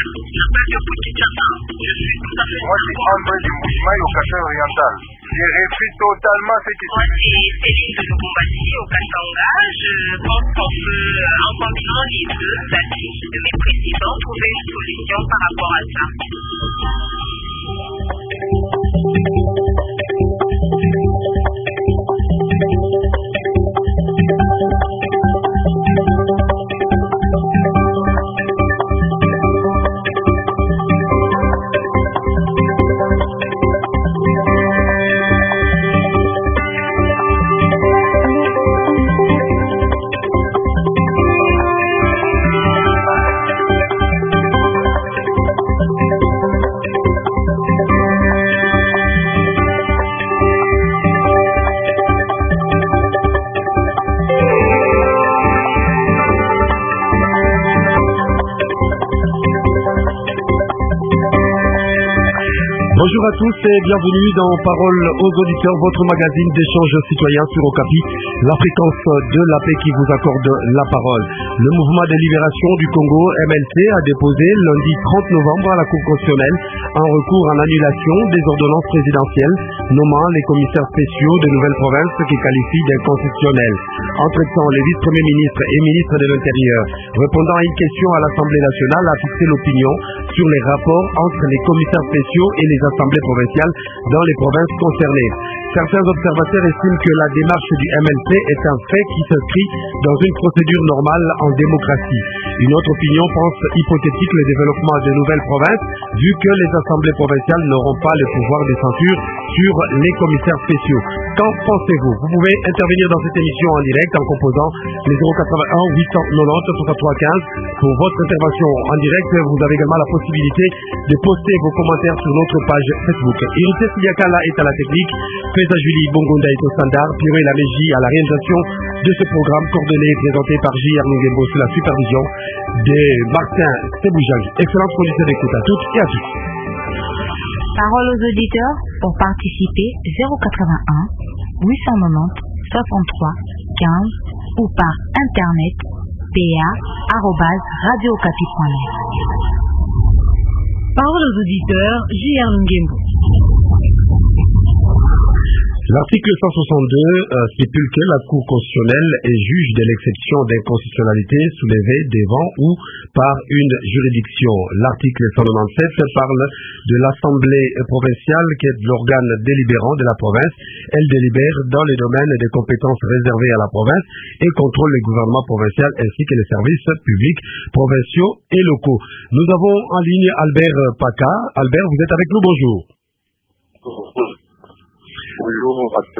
Moi, je suis André du Mouchimaï au Café Oriental. J'ai repris totalement ce qui Moi, c'est Céline de Lubumbashi au Katanga. Je pense qu'on peut, en combinant les deux affiches de mes présidents, trouver une solution par rapport à ça. Bonjour à tous et bienvenue dans Parole aux auditeurs, votre magazine d'échange citoyen sur Okapi, la fréquence de la paix qui vous accorde la parole. Le mouvement de libération du Congo, MLC, a déposé lundi 30 novembre à la Cour constitutionnelle un recours en annulation des ordonnances présidentielles nommant les commissaires spéciaux de nouvelles provinces qui qualifient d'inconstitutionnels. Entre-temps, le vice-premier ministre et ministre de l'Intérieur, répondant à une question à l'Assemblée nationale, a fixé l'opinion sur les rapports entre les commissaires spéciaux et les assemblées provinciales dans les provinces concernées. Certains observateurs estiment que la démarche du MLC est un fait qui s'inscrit dans une procédure normale en démocratie. Une autre opinion pense hypothétique le développement de nouvelles provinces, vu que les assemblées provinciales n'auront pas le pouvoir de censure sur les commissaires spéciaux. Qu'en pensez-vous? Vous pouvez intervenir dans cette émission en direct en composant les 081 890 6315 pour votre intervention en direct. Vous avez également la possibilité de poster vos commentaires sur notre page Facebook. Irité Siliakala est à la technique, Feza Julie Bongonda est au standard, Pierre Laméji à la réalisation de ce programme coordonné et présenté par J.R. Nungembo sous la supervision de Martin Seboujan. Excellente condition d'écoute à toutes et à tous. Parole aux auditeurs pour participer 081 890 63 15 ou par internet pa@radiocapi.net. Parole aux auditeurs, J.R. Nungembo. L'article 162 stipule que la Cour constitutionnelle est juge de l'exception d'inconstitutionnalité soulevée devant ou par une juridiction. L'article 197 parle de l'Assemblée provinciale qui est l'organe délibérant de la province. Elle délibère dans les domaines des compétences réservées à la province et contrôle les gouvernements provinciaux ainsi que les services publics provinciaux et locaux. Nous avons en ligne Albert Paca. Albert, vous êtes avec nous, bonjour. Bonjour,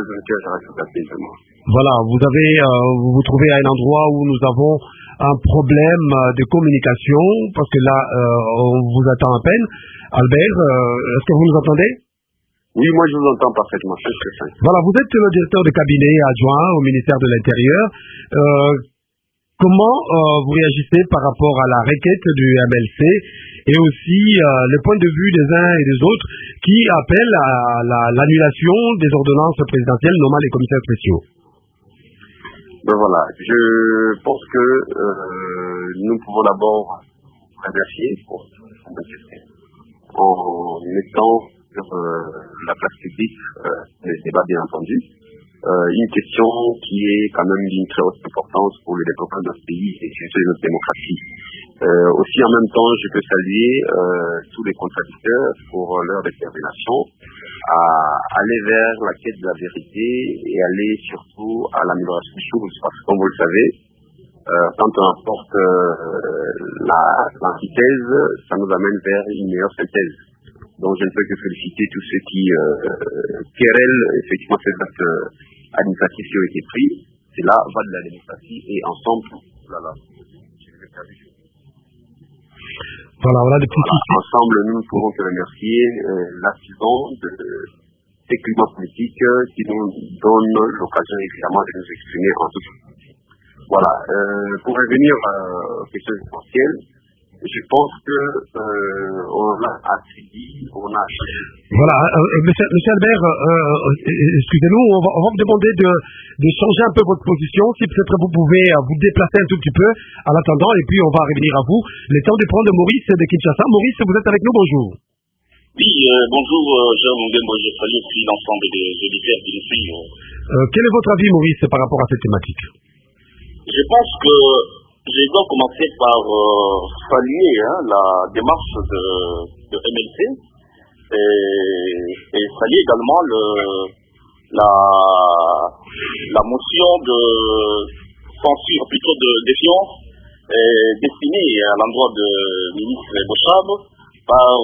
voilà, vous vous trouvez à un endroit où nous avons un problème de communication, parce que là, on vous attend à peine. Albert, est-ce que vous nous entendez? Oui, moi je vous entends parfaitement. Voilà, vous êtes le directeur de cabinet adjoint au ministère de l'Intérieur. Comment vous réagissez par rapport à la requête du MLC et aussi le point de vue des uns et des autres qui appellent à l'annulation des ordonnances présidentielles nommant les commissaires spéciaux? Ben voilà, je pense que nous pouvons d'abord remercier pour en mettant sur la place publique les débats bien entendu. Une question qui est quand même d'une très haute importance pour le développement de notre pays et surtout de notre démocratie. Aussi en même temps, je peux saluer tous les contradicteurs pour leur détermination à aller vers la quête de la vérité et aller surtout à l'amélioration des choses. Parce que comme vous le savez, quand on apporte l'antithèse, ça nous amène vers une meilleure synthèse. Donc je ne peux que féliciter tous ceux qui querellent effectivement ces actes administratifs qui ont été pris. C'est là, va de la démocratie et ensemble, ensemble nous ne pouvons que remercier l'assistant de ces climats politiques qui nous donnent l'occasion évidemment de nous exprimer en tout cas. Voilà, pour revenir aux questions essentielles, Je pense que on a assez dit, on a... Voilà, monsieur Albert, excusez-nous, on va vous demander de changer un peu votre position, si peut-être vous pouvez vous déplacer un tout petit peu en attendant, et puis on va revenir à vous. Le temps de prendre Maurice de Kinshasa. Maurice, vous êtes avec nous, bonjour. Oui, bonjour, Jean Mungembo, je salue aussi l'ensemble des auditeurs qui nous suivent. Quel est votre avis, Maurice, par rapport à cette thématique? Je pense que je dois commencer par saluer la démarche de MLC et saluer également la motion de censure, plutôt de défiance, destinée à l'endroit du ministre Bochab par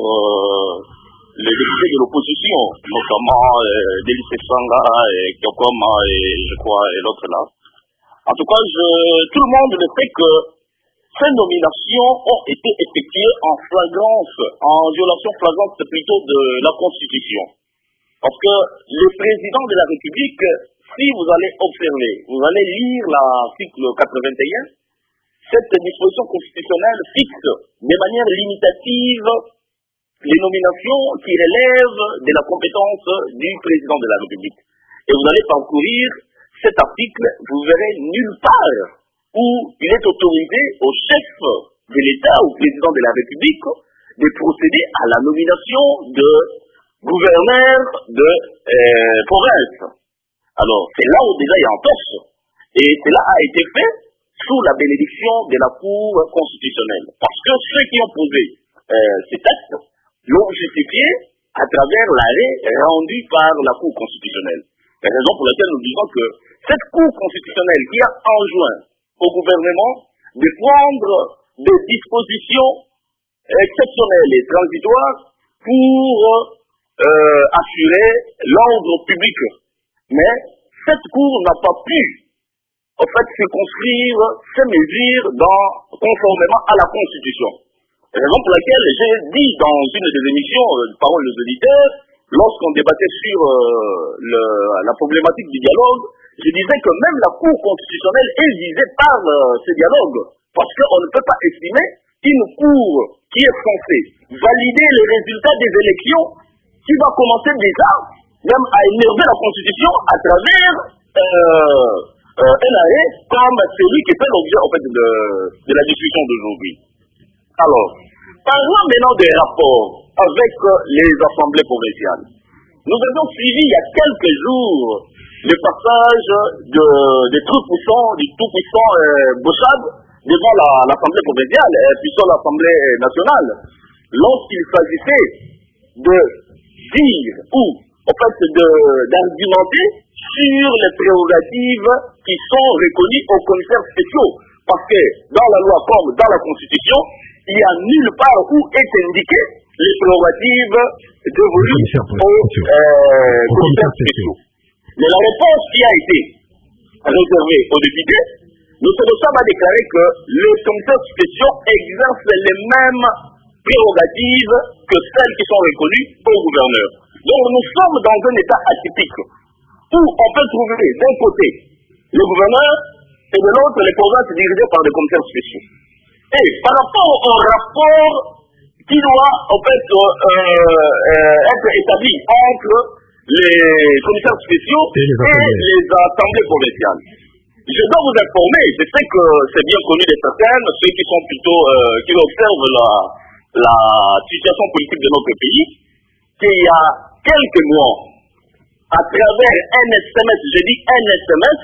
les députés de l'opposition, notamment Délice Sanga et Kyokoma et je crois et l'autre là. En tout cas, tout le monde le sait que ces nominations ont été effectuées en flagrance, en violation flagrante plutôt de la Constitution. Parce que le président de la République, si vous allez observer, vous allez lire l'article 81, cette disposition constitutionnelle fixe de manière limitative les nominations qui relèvent de la compétence du président de la République. Et vous allez parcourir cet article, vous verrez nulle part où il est autorisé au chef de l'État, au président de la République, de procéder à la nomination de gouverneur de province. Alors, c'est là où déjà il y a un torse. Et cela a été fait sous la bénédiction de la Cour constitutionnelle. Parce que ceux qui ont posé ces textes l'ont justifié à travers l'arrêt rendu par la Cour constitutionnelle. C'est la raison pour laquelle nous disons que cette Cour constitutionnelle qui a enjoint au gouvernement de prendre des dispositions exceptionnelles et transitoires pour assurer l'ordre public. Mais cette Cour n'a pas pu, en fait, circonscrire ces mesures conformément à la Constitution. C'est la raison pour laquelle j'ai dit dans une des émissions de Parole aux auditeurs, lorsqu'on débattait sur la problématique du dialogue, je disais que même la Cour constitutionnelle est visée par ce dialogue. Parce qu'on ne peut pas estimer une Cour qui est censée valider les résultats des élections, qui va commencer déjà même à énerver la Constitution à travers un arrêt comme celui qui fait l'objet en fait, de la discussion d'aujourd'hui. Alors, parlons maintenant des rapports avec les assemblées provinciales. Nous avons suivi il y a quelques jours le passage du tout-puissant Bochab devant l'Assemblée provinciale et puis sur l'Assemblée nationale, lorsqu'il s'agissait de dire ou en fait d'argumenter sur les prérogatives qui sont reconnues aux commissaires spéciaux. Parce que dans la loi comme dans la Constitution, il n'y a nulle part où est indiqué les prérogatives dévolues aux commissaires spéciaux. Mais la réponse qui a été réservée aux députés, M. Bochab a déclaré que les commissaires spéciaux exercent les mêmes prérogatives que celles qui sont reconnues aux gouverneurs. Donc nous sommes dans un état atypique où on peut trouver d'un côté les gouverneurs et de l'autre les provinces dirigées par des commissaires spéciaux. Et par rapport au rapport qui doit en fait être établi entre les commissaires spéciaux et les assemblées provinciales. Je dois vous informer, je sais que c'est bien connu de certains, ceux qui sont plutôt, qui observent la situation politique de notre pays, qu'il y a quelques mois, à travers un SMS, je dis un SMS,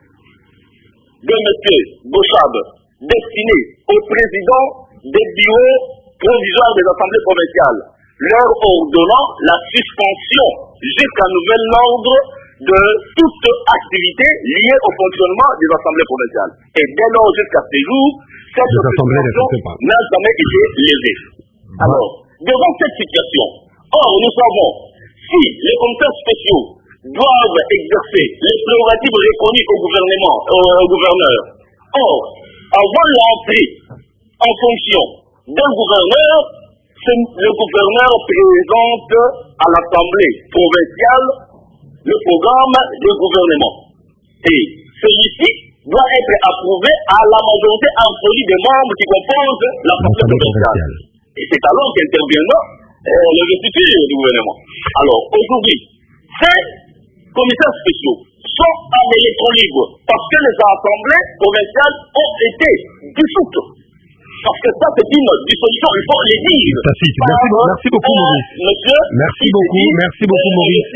de M. Bochab, destiné au président des bureaux provisoires des assemblées provinciales, leur ordonnant la suspension jusqu'à nouvel ordre de toute activité liée au fonctionnement des assemblées provinciales. Et dès lors jusqu'à ce jour, cette suspension n'a jamais été levée. Alors, devant cette situation, nous savons, si les commissaires spéciaux doivent exercer les prérogatives reconnues au gouvernement, au gouverneur, avant l'entrée en fonction d'un gouverneur, le gouverneur présente à l'Assemblée provinciale le programme de gouvernement. Et celui-ci doit être approuvé à la majorité absolue des membres qui composent l'Assemblée provinciale. Et c'est alors qu'interviendra l'investiture du gouvernement. Alors, aujourd'hui, ces commissaires spéciaux sont en électron libre parce que les assemblées provinciales ont été dissoutes. Parce que ça, c'est une dissolution, il faut les dire. Merci beaucoup, Maurice. Monsieur, merci beaucoup, Maurice.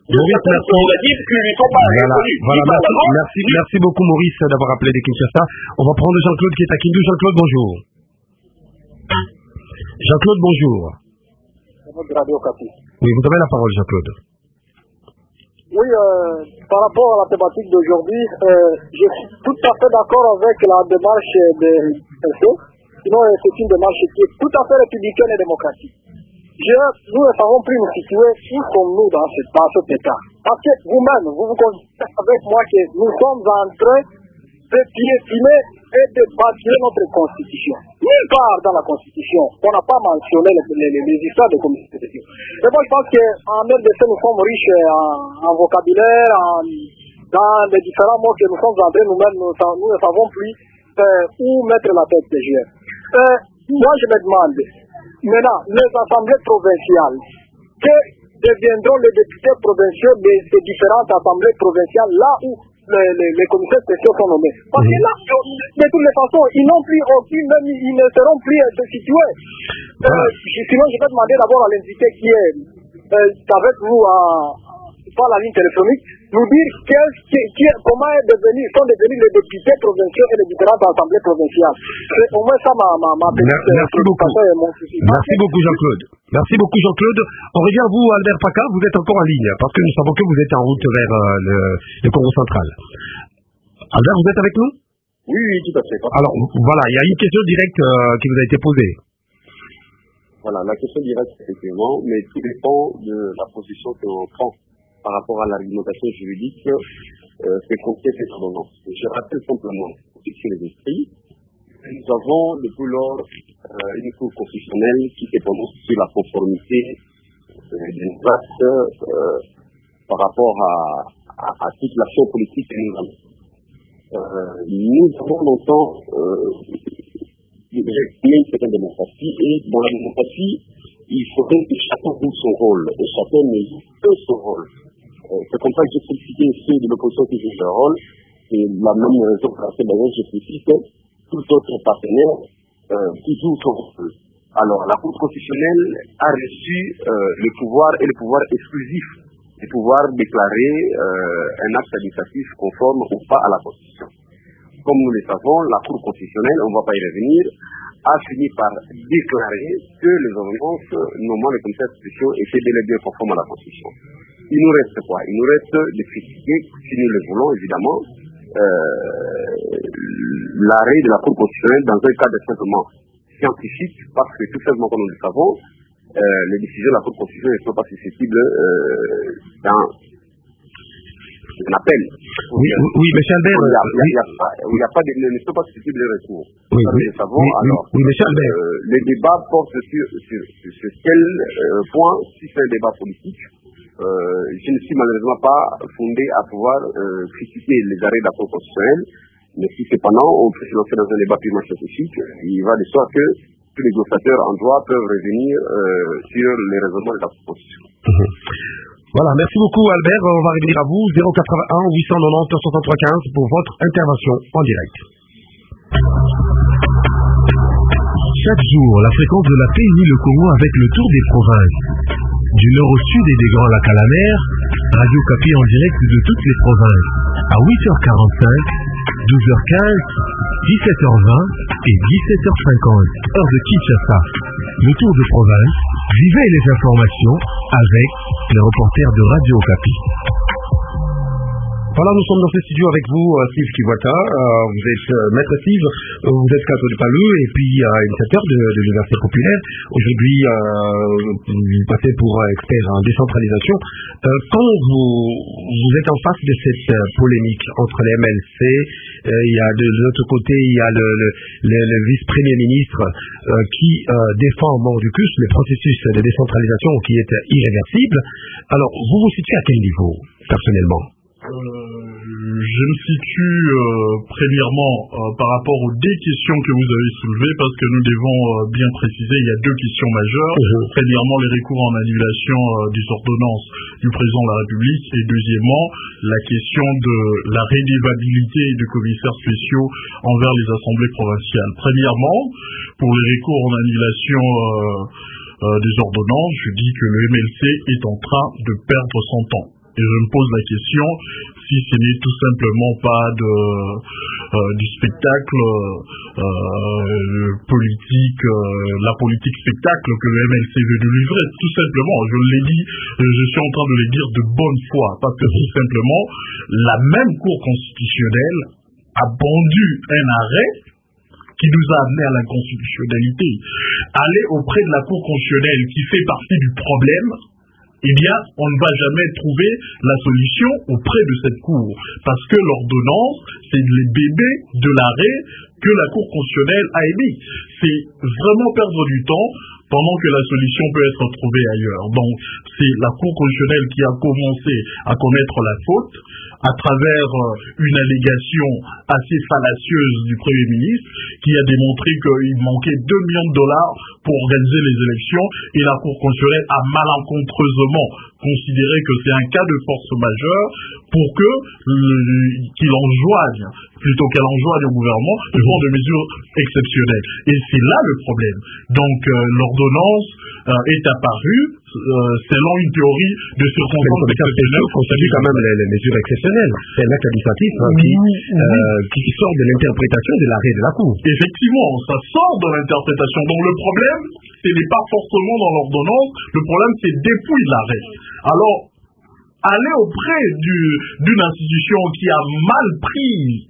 Merci beaucoup, Maurice, d'avoir appelé de Kinshasa. On va prendre Jean-Claude qui est à Kindu. Jean-Claude, bonjour. Jean-Claude, bonjour. Oui, vous avez la parole, Jean-Claude. Oui, par rapport à la thématique d'aujourd'hui, je suis tout à fait d'accord avec la démarche de SO. Sinon, c'est une démarche qui est tout à fait républicaine et démocratique. Nous ne savons plus nous situer où sommes-nous dans cet état. Parce que vous-même, vous constatez avec moi que nous sommes en train de piétiner et de bâtir notre constitution. Nulle part dans la constitution, on n'a pas mentionné les histoires de communauté de Dieu. Et moi, je pense qu'en RDC, nous sommes riches en vocabulaire, dans les différents mots que nous sommes entrés nous-mêmes, nous ne savons plus où mettre la tête des jeux. Moi, je me demande, maintenant, les assemblées provinciales, que deviendront les députés provinciaux de ces différentes assemblées provinciales, là où les commissaires spéciaux sont nommés. Parce que là, de toutes les façons, ils n'ont plus aucune, même ils ne seront plus situés. Sinon, je vais demander d'abord à l'invité qui est avec vous par la ligne téléphonique, nous dire comment sont devenus les députés provinciaux et les différentes assemblées provinciales. C'est au moins ça ma Merci beaucoup, Jean-Claude. Merci beaucoup, Jean-Claude. On revient à vous, Albert Paca. Vous êtes encore en ligne parce que nous savons que vous êtes en route vers le Congo central. Albert, vous êtes avec nous? Oui, tout à fait. Alors, voilà, il y a une question directe qui vous a été posée. Voilà, la question directe, effectivement, mais tout dépend de la position que l'on prend par rapport à l'argumentation juridique c'est contient cette ordonnance. Je rappelle simplement, pour fixer les esprits, nous avons depuis lors une cour constitutionnelle qui se prononce sur la conformité d'une acte par rapport à toute l'action politique que nous avons. Nous avons longtemps exprimé une certaine démocratie, et dans la démocratie, il faudrait que chacun joue son rôle, et chacun joue son rôle. C'est comme ça que j'ai félicité ceux de l'opposition qui jouent leur rôle, et la même raison pour laquelle d'ailleurs je félicite tout autre partenaire qui joue son rôle. Alors, la Cour constitutionnelle a reçu le pouvoir et le pouvoir exclusif de pouvoir déclarer un acte administratif conforme ou pas à la Constitution. Comme nous le savons, la Cour constitutionnelle, on ne va pas y revenir, a fini par déclarer que les ordonnances nommant les commissaires spéciaux étaient bel et bien conformes à la Constitution. Il nous reste quoi? Il nous reste de critiquer, si nous le voulons évidemment, l'arrêt de la Cour constitutionnelle dans un cadre simplement scientifique, parce que tout simplement comme nous le savons, les décisions de la Cour constitutionnelle ne sont pas susceptibles d'un appel. Oui, M. Albert. Il n'y a pas de, ne sont pas susceptibles de recours. Oui, nous savons. Alors, M. Albert. Le débat porte sur quel point, si c'est un débat politique, je ne suis malheureusement pas fondé à pouvoir critiquer les arrêts de la Cour constitutionnelle, mais si cependant on peut se lancer dans un débat purement scientifique, il va de soi que tous les glosateurs en droit peuvent revenir sur les raisonnements de la Cour constitutionnelle. Voilà, merci beaucoup Albert. On va revenir à vous, 081 890 63 15 pour votre intervention en direct. Chaque jour, la fréquence de la paix unit le Congo avec le tour des provinces. Du nord au sud et des Grands Lacs à la mer, Radio Okapi en direct de toutes les provinces. À 8h45, 12h15, 17h20 et 17h50, heure de Kinshasa. Le tour des provinces, vivez les informations avec les reporters de Radio Okapi. Voilà, nous sommes dans ce studio avec vous, Steve Kiwata. Vous êtes maître Steve, vous êtes catholique Palou et puis initiateur de l'Université populaire. Aujourd'hui, vous passez pour expert en décentralisation. Quand vous êtes en face de cette polémique entre les MLC, il y a de l'autre côté, il y a le vice-premier ministre qui défend mordicus le processus de décentralisation qui est irréversible. Alors, vous vous situez à quel niveau, personnellement? Je me situe premièrement par rapport aux deux questions que vous avez soulevées, parce que nous devons bien préciser, il y a deux questions majeures. Premièrement, les recours en annulation des ordonnances du président de la République, et deuxièmement, la question de la rédévabilité des commissaires spéciaux envers les assemblées provinciales. Premièrement, pour les recours en annulation des ordonnances, je dis que le MLC est en train de perdre son temps. Et je me pose la question si ce n'est tout simplement pas du spectacle politique, la politique spectacle que le MLC veut nous livrer. Tout simplement, je l'ai dit, je suis en train de le dire de bonne foi, parce que tout simplement, la même Cour constitutionnelle a pondu un arrêt qui nous a amené à l'inconstitutionnalité. Aller auprès de la Cour constitutionnelle qui fait partie du problème, eh bien, on ne va jamais trouver la solution auprès de cette Cour. Parce que l'ordonnance, c'est les bébés de l'arrêt que la Cour constitutionnelle a émis. C'est vraiment perdre du temps pendant que la solution peut être trouvée ailleurs. Donc, c'est la Cour constitutionnelle qui a commencé à commettre la faute à travers une allégation assez fallacieuse du Premier ministre qui a démontré qu'il manquait 2 millions de dollars pour organiser les élections, et la Cour constitutionnelle a malencontreusement considéré que c'est un cas de force majeure pour que qu'il enjoigne, plutôt qu'elle enjoigne au gouvernement, de prendre des mesures exceptionnelles. Et c'est là le problème. Donc l'ordonnance est apparue selon une théorie de circonstances exceptionnelles. Constitue quand même les mesures exceptionnelles. C'est un acte administratif qui sort de l'interprétation de l'arrêt de la Cour. Effectivement, ça sort de l'interprétation. Donc le problème, ce n'est pas forcément dans l'ordonnance, le problème c'est depuis l'arrêt. Alors, aller auprès d'une institution qui a mal pris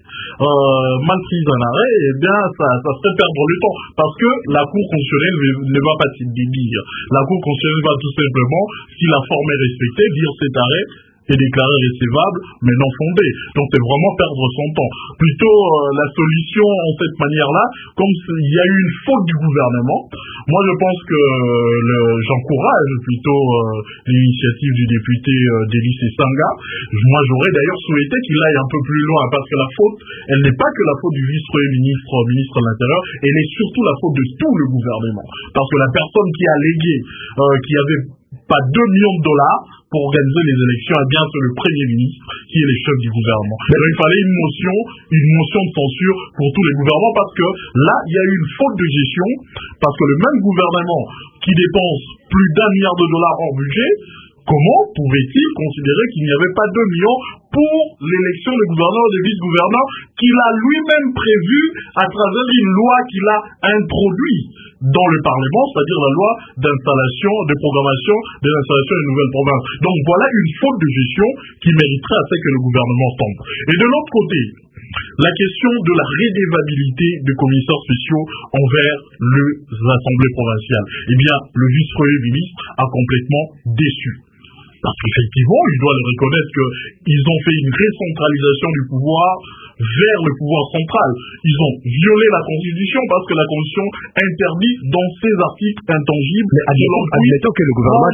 un arrêt, eh bien, ça serait perdre le temps. Parce que la Cour constitutionnelle ne va pas s'y dédire. La Cour constitutionnelle va tout simplement, si la forme est respectée, dire cet arrêt est déclaré recevable, mais non fondé. Donc c'est vraiment perdre son temps. Plutôt la solution en cette manière-là, comme il y a eu une faute du gouvernement, moi je pense que j'encourage plutôt l'initiative du député Delis Sanga. Moi j'aurais d'ailleurs souhaité qu'il aille un peu plus loin, parce que la faute, elle n'est pas que la faute du vice-premier ministre, ministre de l'Intérieur, elle est surtout la faute de tout le gouvernement. Parce que la personne qui a légué, qui avait pas 2 millions de dollars pour organiser les élections, eh bien c'est le Premier ministre qui est le chef du gouvernement. Alors, il fallait une motion de censure pour tous les gouvernements, parce que là, il y a eu une faute de gestion, parce que le même gouvernement qui dépense plus d'1 milliard de dollars hors budget, comment pouvait-il considérer qu'il n'y avait pas 2 millions pour l'élection des gouverneurs et des vice-gouverneurs qu'il a lui-même prévu à travers une loi qu'il a introduite dans le Parlement, c'est-à-dire la loi d'installation, de programmation des installations des nouvelles provinces. Donc voilà une faute de gestion qui mériterait à ce que le gouvernement tombe. Et de l'autre côté, la question de la rédévabilité des commissaires spéciaux envers les assemblées provinciales. Eh bien, le vice-premier ministre a complètement déçu. Parce qu'effectivement, il doit le reconnaître qu'ils ont fait une recentralisation du pouvoir vers le pouvoir central. Ils ont violé la Constitution, parce que la Constitution interdit dans ses articles intangibles. Mais admettons que le gouvernement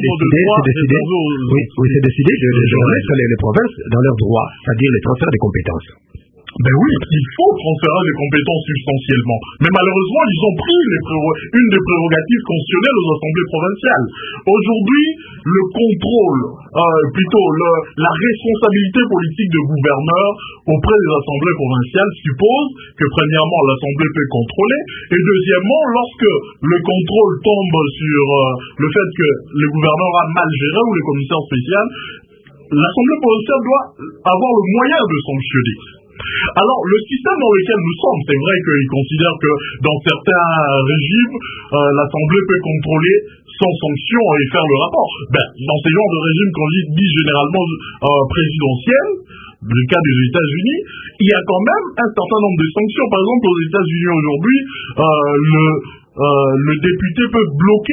s'est décidé de remettre les provinces dans leurs droits, c'est-à-dire les transferts des compétences. Ben oui, il faut transférer les compétences substantiellement. Mais malheureusement, ils ont pris une des prérogatives constitutionnelles aux assemblées provinciales. Aujourd'hui, le contrôle, la responsabilité politique de gouverneur auprès des assemblées provinciales suppose que, premièrement, l'assemblée peut contrôler, et deuxièmement, lorsque le contrôle tombe sur le fait que le gouverneur a mal géré ou le commissaire spécial, l'assemblée provinciale doit avoir le moyen de sanctionner. Alors, le système dans lequel nous sommes, c'est vrai qu'ils considèrent que dans certains régimes, l'Assemblée peut contrôler sans sanction et faire le rapport. Ben, dans ces genres de régimes qu'on dit généralement présidentiels, le cas des États-Unis, il y a quand même un certain nombre de sanctions. Par exemple, aux États-Unis aujourd'hui, le député peut bloquer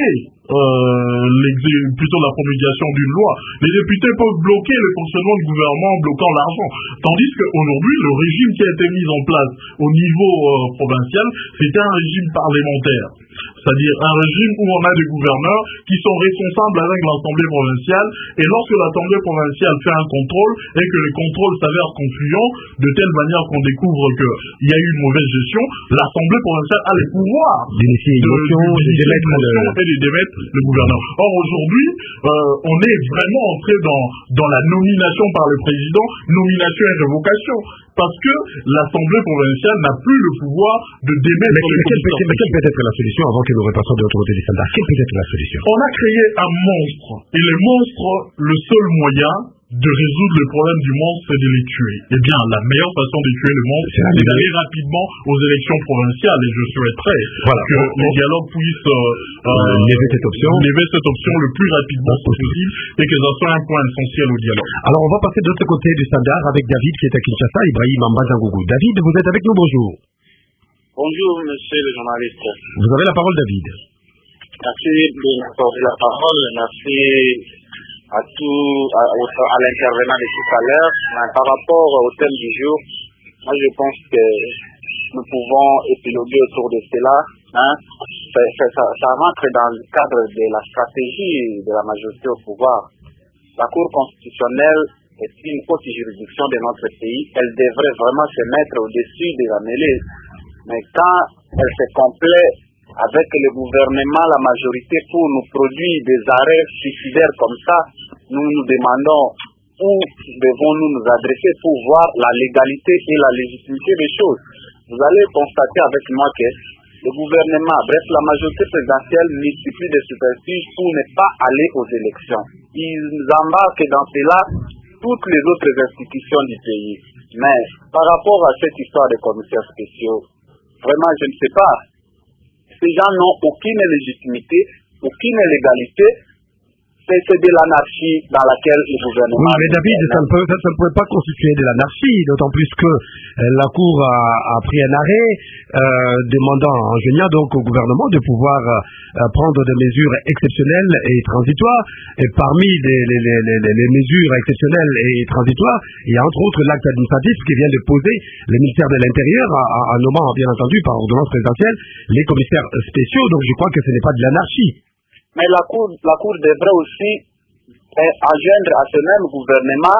plutôt la promulgation d'une loi. Les députés peuvent bloquer le fonctionnement du gouvernement en bloquant l'argent. Tandis qu'aujourd'hui, le régime qui a été mis en place au niveau provincial, c'était un régime parlementaire. C'est-à-dire un régime où on a des gouverneurs qui sont responsables avec l'Assemblée provinciale, et lorsque l'Assemblée provinciale fait un contrôle et que le contrôle s'avère concluant, de telle manière qu'on découvre qu'il y a eu une mauvaise gestion, l'Assemblée provinciale a le pouvoir d'initier une motion et de démettre le gouverneur. Or aujourd'hui, on est vraiment entré dans la nomination par le président, nomination et révocation. Parce que l'Assemblée provinciale n'a plus le pouvoir de démettre les commissions. Mais quelle peut être la solution avant que nous repassions de l'autre côté du standard? Quelle peut être la solution? On a créé un monstre. Et les monstres, le seul moyen de résoudre le problème du monstre, c'est de les tuer. Eh bien, la meilleure façon de tuer le monstre, c'est d'aller rapidement aux élections provinciales. Et je souhaiterais que le dialogue puisse lever cette option le plus rapidement possible et que ça soit un point essentiel au dialogue. Alors, on va passer de ce côté du standard avec David qui est à Kinshasa, Ibrahim Mambazangougou. David, vous êtes avec nous, bonjour. Bonjour, monsieur le journaliste. Vous avez la parole, David. Merci de m'accorder la parole. Merci à l'intervenant de tout à l'heure. Par rapport au thème du jour, moi je pense que nous pouvons épiloguer autour de cela. Ça rentre dans le cadre de la stratégie de la majorité au pouvoir. La Cour constitutionnelle est une haute juridiction de notre pays. Elle devrait vraiment se mettre au-dessus de la mêlée. Mais quand elle se complaît avec le gouvernement, la majorité, pour nous produire des arrêts suicidaires comme ça, nous nous demandons où devons-nous nous adresser pour voir la légalité et la légitimité des choses. Vous allez constater avec moi que le gouvernement, bref, la majorité présidentielle multiplie des subterfuges pour ne pas aller aux élections. Ils embarquent dans cela toutes les autres institutions du pays. Mais par rapport à cette histoire des commissaires spéciaux, vraiment, je ne sais pas. Ces gens n'ont aucune légitimité, aucune légalité. C'est de l'anarchie dans laquelle le gouvernement... Oui, mais David, ça ne peut pas constituer de l'anarchie, d'autant plus que la Cour a pris un arrêt enjoignant donc au gouvernement de pouvoir prendre des mesures exceptionnelles et transitoires. Et parmi les mesures exceptionnelles et transitoires, il y a entre autres l'acte administratif qui vient de poser le ministère de l'Intérieur en nommant, bien entendu, par ordonnance présidentielle, les commissaires spéciaux. Donc je crois que ce n'est pas de l'anarchie. Mais la Cour devrait aussi enjoindre à ce même gouvernement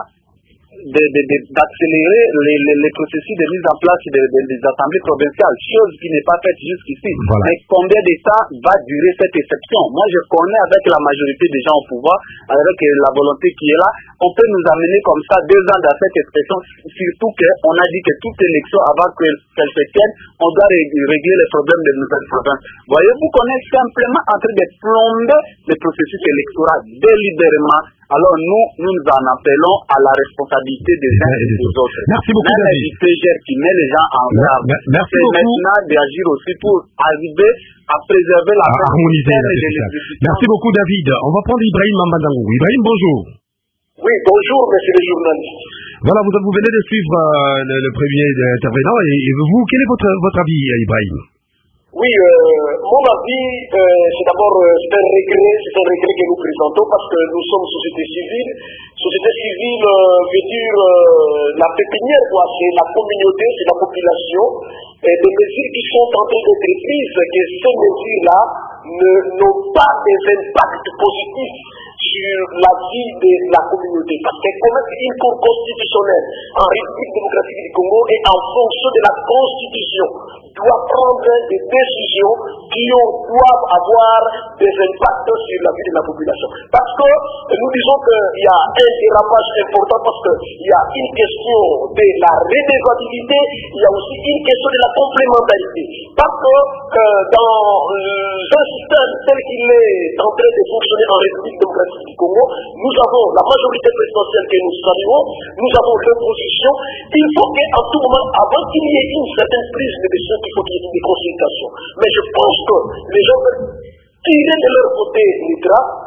d'accélérer les processus de mise en place des assemblées provinciales, chose qui n'est pas faite jusqu'ici. Voilà. Mais combien de temps va durer cette exception? Moi, je connais avec la majorité des gens au pouvoir, avec la volonté qui est là, on peut nous amener comme ça 2 ans dans cette expression, surtout qu'on a dit que toute élection, avant qu'elle se tienne, on doit régler les problèmes des nouvelles provinces. Voyez-vous qu'on est simplement en train de plomber les processus électoraux délibérément. Alors nous en appelons à la responsabilité des uns et des autres. Merci beaucoup, même David. les CGR qui met les gens en garde. C'est maintenant d'agir aussi pour arriver à préserver la harmoniser la situation. Merci beaucoup, David. On va prendre Ibrahim Mambazangougou. Ibrahim, bonjour. Oui, bonjour, monsieur le journaliste. Voilà, vous venez de suivre le premier intervenant. Et vous, quel est votre avis, Ibrahim? Oui, mon avis, c'est d'abord c'est un regret que nous présentons parce que nous sommes société civile. Société civile veut dire la pépinière, c'est la communauté, c'est la population. Et des mesures qui sont en train d'être prises, que ces mesures-là n'ont pas des impacts positifs sur la vie de la communauté. Parce que comme une cour constitutionnelle en République démocratique du Congo et en fonction de la Constitution doit prendre des décisions qui doivent avoir des impacts sur la vie de la population. Parce que nous disons qu'il y a un dérapage important parce qu'il y a une question de la redevabilité, il y a aussi une question de la complémentarité. Parce que dans un système tel qu'il est en train de fonctionner en République démocratique du Congo, nous avons la majorité présidentielle que nous saluons, nous avons l'opposition. Il faut qu'à tout moment, avant qu'il y ait une certaine prise de décision, il faut qu'il y ait des consultations. Mais je pense que les gens veulent tirer de leur côté les draps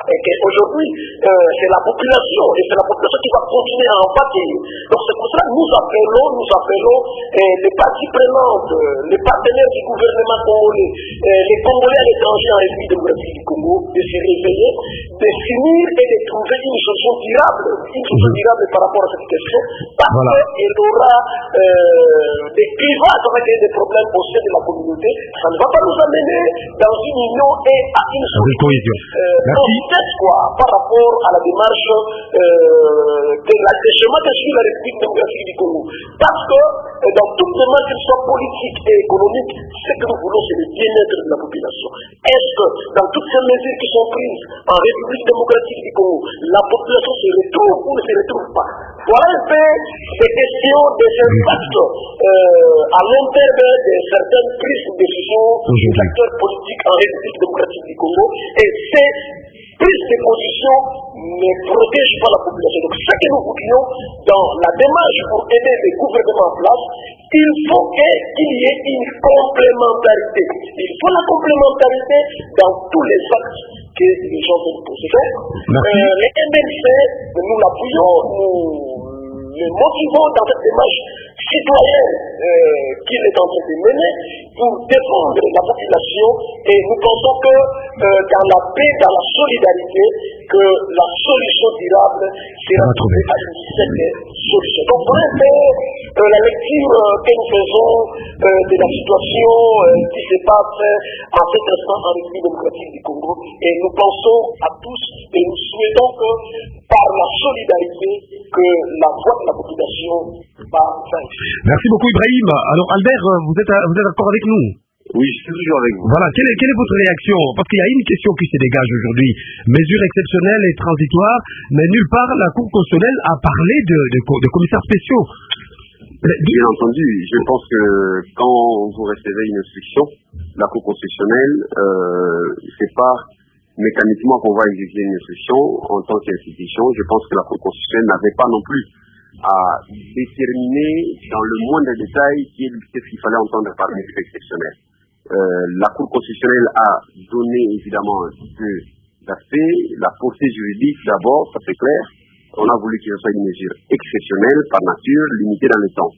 et qu'aujourd'hui, c'est la population, et c'est la population qui va continuer à en pâtir. Donc c'est pour cela que nous appelons les parties prenantes, les partenaires du gouvernement congolais, les Congolais à l'étranger en République démocratique du Congo, de se réveiller, de finir et de trouver une solution durable par rapport à cette question, parce qu'il y aura des clivages avec des problèmes au sein de la communauté. Ça ne va pas nous amener dans une union et à une solution par rapport à la démarche de l'attachement de la République démocratique du Congo. Parce que dans toute démarche, qu'elle soit politique et économique, ce que nous voulons, c'est le bien-être de la population. Est-ce que dans toutes ces mesures qui sont prises en République démocratique du Congo, la population se retrouve ou ne se retrouve pas? Voilà un peu ces questions des impacts à long terme de certaines prises de décision des acteurs politiques en République démocratique du Congo. Et ces prises de position ne protègent pas la population. Donc ce que nous voulions dans la démarche pour aider les gouvernements en place, il faut qu'il y ait une complémentarité. Il faut la complémentarité dans tous les actes que les gens veulent poser. Les MNC, nous l'appuyons, nous les motivons dans cette démarche citoyenne qu'il est en train de mener pour défendre la population, et nous pensons que dans la paix, dans la solidarité, que la solution durable sera trouvée à cette solution. Donc voilà un peu la lecture que nous faisons de la situation qui se passe en cet instant en République démocratique du Congo, et nous pensons à tous et nous souhaitons que par la solidarité que la voix de la population va vaincre. Merci beaucoup Ibrahim. Alors Albert, vous êtes d'accord avec nous? Oui, je suis toujours avec vous. Voilà, quelle est votre réaction? Parce qu'il y a une question qui se dégage aujourd'hui. Mesures exceptionnelles et transitoires, mais nulle part la Cour constitutionnelle a parlé de commissaires spéciaux. Bien entendu, je pense que quand vous recevez une instruction, la Cour constitutionnelle, c'est pas mécaniquement qu'on va exiger une instruction en tant qu'institution. Je pense que la Cour constitutionnelle n'avait pas non plus à déterminer dans le moindre détail qu'est-ce qu'il fallait entendre par mesure exceptionnelle. La Cour constitutionnelle a donné évidemment deux aspects. La portée juridique d'abord, ça c'est clair. On a voulu qu'il soit une mesure exceptionnelle par nature, limitée dans le temps.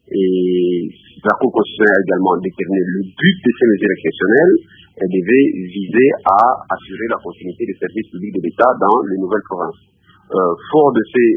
Et la Cour constitutionnelle a également déterminé le but de ces mesures exceptionnelles. Elle devait viser à assurer la continuité des services publics de l'État dans les nouvelles provinces. Fort de ces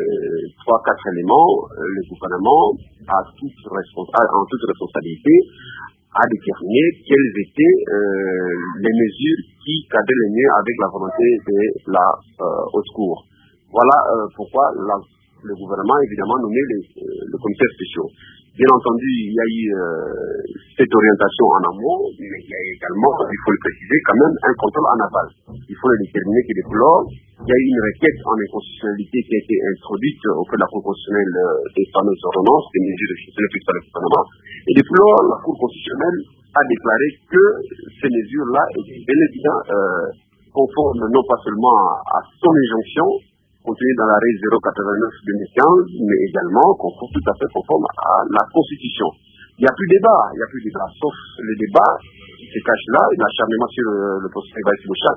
3-4 éléments, le gouvernement en toute responsabilité a déterminé quelles étaient les mesures qui cadraient le mieux avec la volonté de la haute cour. Voilà pourquoi le gouvernement a évidemment nommé le commissaire spécial. Bien entendu, il y a eu cette orientation en amont, mais il y a également, il faut le préciser, quand même un contrôle en aval. Il faut le déterminer que depuis lors, il y a eu une requête en inconstitutionnalité qui a été introduite auprès de la Cour constitutionnelle des fameuses ordonnances, des mesures exceptionnelles prises par le gouvernement. Et depuis lors, la Cour constitutionnelle a déclaré que ces mesures-là étaient bel et bien conformes non pas seulement à son injonction, contenue dans l'arrêt 089-2015, mais également tout à fait conforme à la Constitution. Il n'y a plus de débat, sauf le débat qui se cache là, l'acharnement sur le procès Vice Bouchard,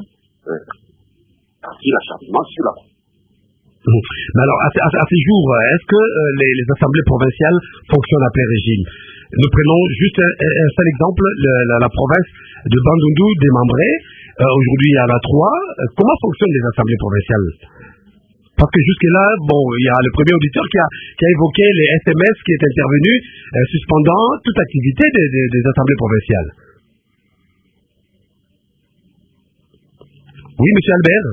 l'acharnement sur la Cour. Mais alors, à ces jours, est-ce que les assemblées provinciales fonctionnent à plein régime? Nous prenons juste un seul exemple, la province de Bandundu démembrée. Aujourd'hui, il y en a 3. Comment fonctionnent les assemblées provinciales? Parce que jusque-là, il y a le premier auditeur qui a évoqué les SMS qui est intervenu, suspendant toute activité des assemblées provinciales. Oui, monsieur Albert?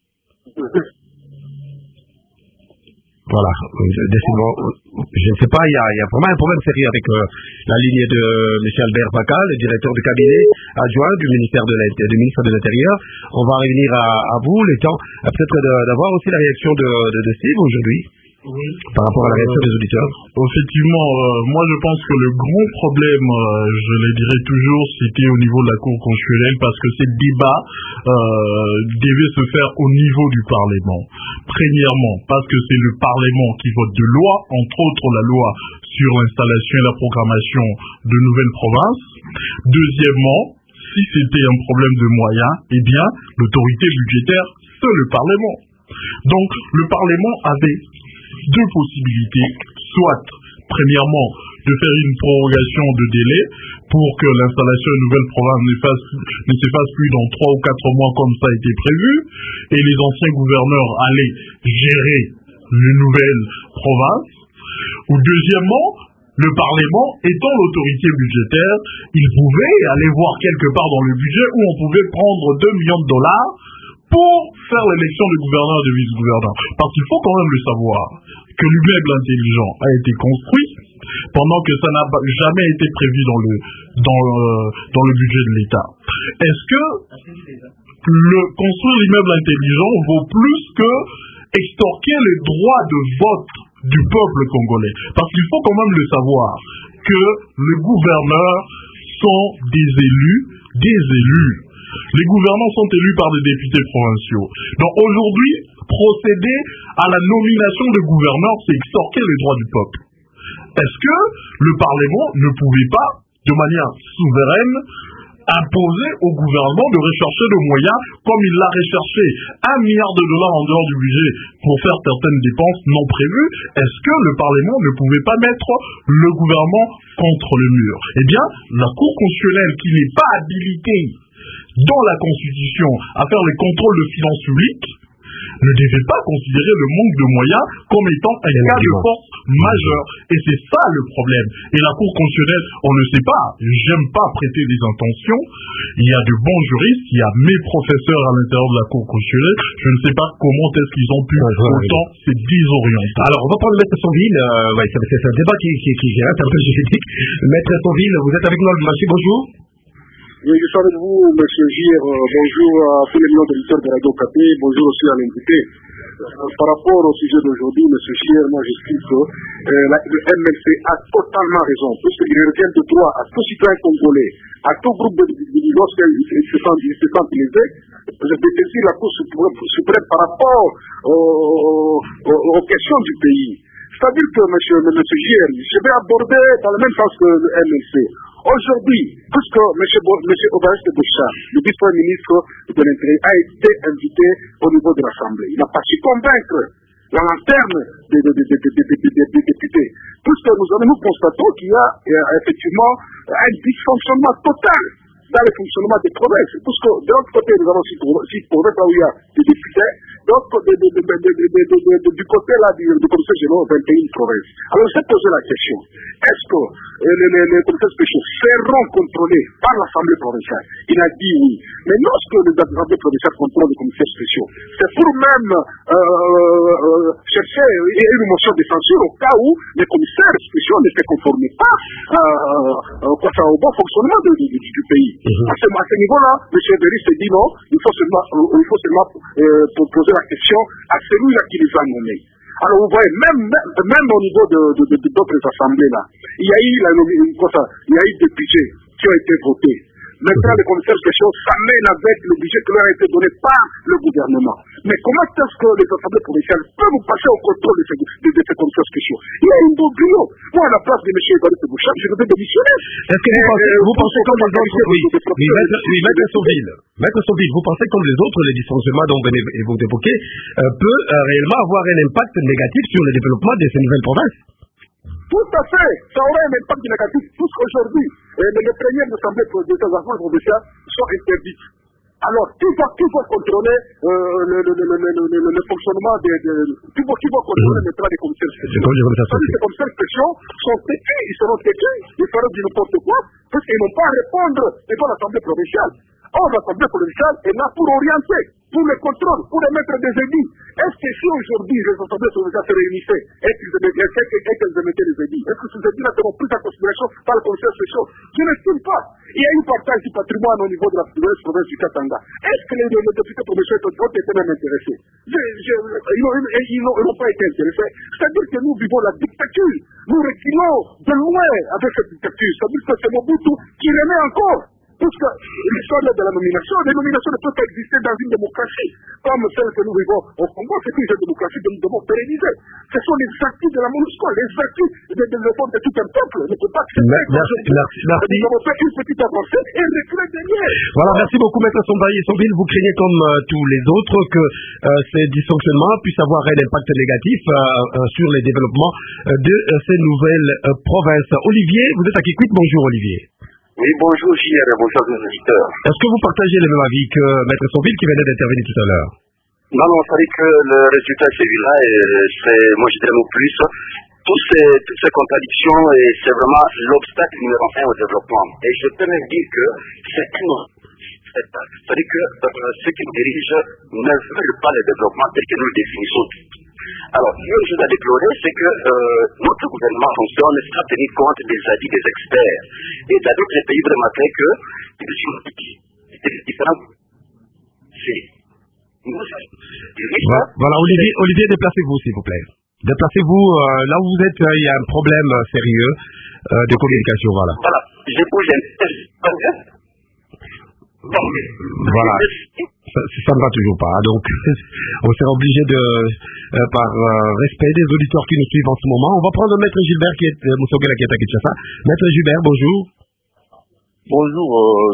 Voilà, décidément, je ne sais pas, il y a vraiment un problème sérieux avec la ligne de M. Albert Baca, le directeur du cabinet adjoint du ministère de l'Intérieur. On va revenir à vous, le temps peut-être d'avoir aussi la réaction de Steve aujourd'hui. Oui. Par rapport à la réaction des auditeurs. Effectivement, moi je pense que le grand problème, je le dirais toujours, c'était au niveau de la Cour constitutionnelle, parce que ces débats devaient se faire au niveau du Parlement. Premièrement, parce que c'est le Parlement qui vote de loi, entre autres la loi sur l'installation et la programmation de nouvelles provinces. Deuxièmement, si c'était un problème de moyens, eh bien, l'autorité budgétaire c'est le Parlement. Donc, le Parlement avait deux possibilités, soit, premièrement, de faire une prorogation de délai pour que l'installation de nouvelles provinces ne se fasse plus dans 3 ou 4 mois comme ça a été prévu, et les anciens gouverneurs allaient gérer les nouvelles provinces. Ou deuxièmement, le Parlement étant l'autorité budgétaire, il pouvait aller voir quelque part dans le budget où on pouvait prendre 2 millions de dollars pour faire l'élection de gouverneur et de vice-gouverneur. Parce qu'il faut quand même le savoir que l'immeuble intelligent a été construit pendant que ça n'a jamais été prévu dans le budget de l'État. Est-ce que construire l'immeuble intelligent vaut plus que extorquer les droits de vote du peuple congolais? Parce qu'il faut quand même le savoir que les gouverneurs sont des élus. Les gouvernants sont élus par des députés provinciaux. Donc aujourd'hui, procéder à la nomination de gouverneurs, c'est extorquer les droits du peuple. Est-ce que le Parlement ne pouvait pas, de manière souveraine, imposer au gouvernement de rechercher des moyens, comme il l'a recherché 1 milliard de dollars en dehors du budget pour faire certaines dépenses non prévues? Est-ce que le Parlement ne pouvait pas mettre le gouvernement contre le mur? Eh bien, la Cour constitutionnelle, qui n'est pas habilitée dans la Constitution à faire les contrôles de finances publiques, ne devait pas considérer le manque de moyens comme étant un cas de force majeur. Et c'est ça le problème. Et la Cour constitutionnelle, on ne sait pas, j'aime pas prêter des intentions, il y a de bons juristes, il y a mes professeurs à l'intérieur de la Cour constitutionnelle, je ne sais pas comment est-ce qu'ils ont pu autant se désorienter. Alors, on va prendre Maître Sonville, c'est un débat qui reste un peu juridique. Maître Sonville, vous êtes avec nous, merci, bonjour. Oui, je suis avec vous, M. Gir. Bonjour à tous les millions d'auditeurs de Radio Capé. Bonjour aussi à l'invité. Par rapport au sujet d'aujourd'hui, M. Gir, moi j'explique que le MLC a totalement raison, puisqu'il revient de droit à tout citoyen congolais, à tout groupe lorsqu'il se sent lésé, de saisir la Cour suprême par rapport aux questions du pays. C'est-à-dire que, M. Gir, je vais aborder dans le même sens que le MLC. Aujourd'hui, puisque M. Obariste Bouchard, le vice-premier ministre de l'Intérieur, a été invité au niveau de l'Assemblée, il n'a pas su convaincre la lanterne des députés, puisque nous constatons qu'il y a effectivement un dysfonctionnement total dans le fonctionnement des provinces, puisque de l'autre côté, nous avons 6 provinces où il y a des députés, donc du côté là du commissaire général, 21 provinces. Alors, je s'est posé la question, est-ce que les commissaires spéciaux seront contrôlés par l'Assemblée provinciale? Il a dit oui. Mais lorsque les assemblées provinciales contrôlent les commissaires spéciaux, c'est pour même chercher une motion de censure au cas où les commissaires spéciaux ne se conforment pas au bon fonctionnement du pays. À ce niveau-là, M. Deris s'est dit non, il faut seulement poser la question à celui-là qui les a nommés. Alors vous voyez, même au niveau d'autres assemblées là, il y a eu des budgets qui ont été votés. Maintenant, les commissaires spéciaux s'amènent avec le budget qui leur a été donné par le gouvernement. Mais comment est-ce que les assemblées provinciales peuvent passer au contrôle de ces commissaires spéciaux? Il y a une brouillon. Moi, à la place de M. Evariste Bouchard, je vais démissionner. Est-ce que vous pensez comme les autres? Oui, Maître Sonville, vous pensez comme les autres, les dysfonctionnements dont vous évoquez peut réellement avoir un impact négatif sur le développement de ces nouvelles provinces? Tout à fait, ça aurait un impact négatif, puisqu'aujourd'hui, les premières assemblées provinciales sont interdites. Alors, qui va contrôler le fonctionnement qui va contrôler le travail des commissaires spéciaux? Les commissaires spéciaux sont têtus, ils seront têtus, ils feront du n'importe quoi, parce qu'ils n'ont pas à répondre devant l'Assemblée provinciale. Or, l'Assemblée provinciale est là pour orienter, pour le contrôle, pour émettre des édits. Est-ce que si aujourd'hui les assemblées provinciales se réunissaient et qu'elles émettaient des édits, est-ce que ces édits-là seront pris en considération par les commissaires spéciaux? Je n'estime pas. Il y a une partage du patrimoine au niveau de la province du Katanga. Est-ce que les députés provinciaux ont été même intéressés? Ils n'ont pas été intéressés. C'est-à-dire que nous vivons la dictature. Nous reculons de loin avec cette dictature. C'est-à-dire que c'est Mobutu qui remet encore Parce que l'histoire de la nomination, les nominations ne peuvent pas exister dans une démocratie comme celle que nous vivons au Congo. C'est une démocratie que nous devons pérenniser. Ce sont les acquis de la MONUSCO, les acquis de développement de tout un peuple. On ne peut pas accepter. Merci. Nous avons fait une petite avancée et recul derrière. Voilà, merci beaucoup, Maître Somville. Vous craignez comme tous les autres que ces dysfonctionnements puissent avoir un impact négatif sur les développements de ces nouvelles provinces. Olivier, vous êtes à Kikwit. Bonjour, Olivier. Oui, bonjour, JR, bonjour aux auditeurs. Est-ce que vous partagez le même avis que Maître Somville qui venait d'intervenir tout à l'heure? Non, c'est vrai que le résultat est celui-là et moi je dirais au plus. Toutes ces contradictions, et c'est vraiment l'obstacle numéro 1 au développement. Et je peux même dire que c'est-à-dire que ceux qui nous dirigent ne veulent pas le développement tel que nous le définissons. Alors, il y a une chose à déplorer, c'est que notre gouvernement fonctionne sans tenir compte des avis des experts. Et dans d'autres pays, vous remarquerez que c'est différent. Voilà, Olivier, déplacez-vous, s'il vous plaît. Déplacez-vous là où vous êtes, il y a un problème sérieux de communication, voilà. Voilà, j'ai posé voilà, ça ne va toujours pas. Donc, on sera obligé de, par respect des auditeurs qui nous suivent en ce moment, on va prendre Maître Gilbert qui est Moussogela qui est à Kinshasa. Maître Gilbert, bonjour. Bonjour,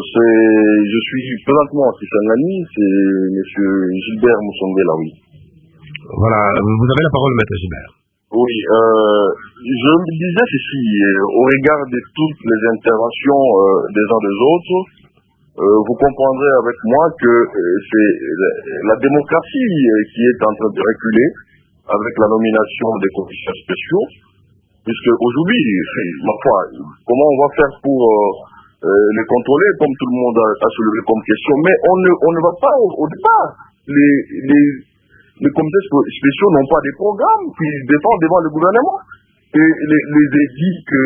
je suis présentement à Kisangani, c'est Monsieur Gilbert Moussongela, oui. Voilà, vous avez la parole, Maître Gilbert. Oui, je me disais ceci, au regard de toutes les interventions des uns des autres, vous comprendrez avec moi que c'est la démocratie qui est en train de reculer avec la nomination des commissaires spéciaux, puisque aujourd'hui, ma foi, comment on va faire pour les contrôler, comme tout le monde a soulevé comme question, mais on ne va pas au départ. Les comités spéciaux n'ont pas des programmes qui défendent devant le gouvernement. Et les édits que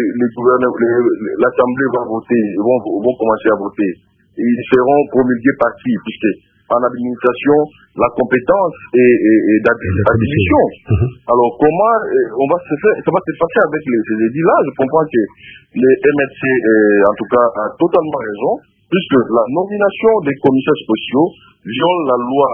l'Assemblée va voter, vont commencer à voter, ils seront promulgués par qui? Puisque en administration, la compétence est d'admission. Alors comment ça va se passer avec ces édits-là? Je comprends que les MRC, en tout cas, a totalement raison, puisque la nomination des commissaires spéciaux viole la loi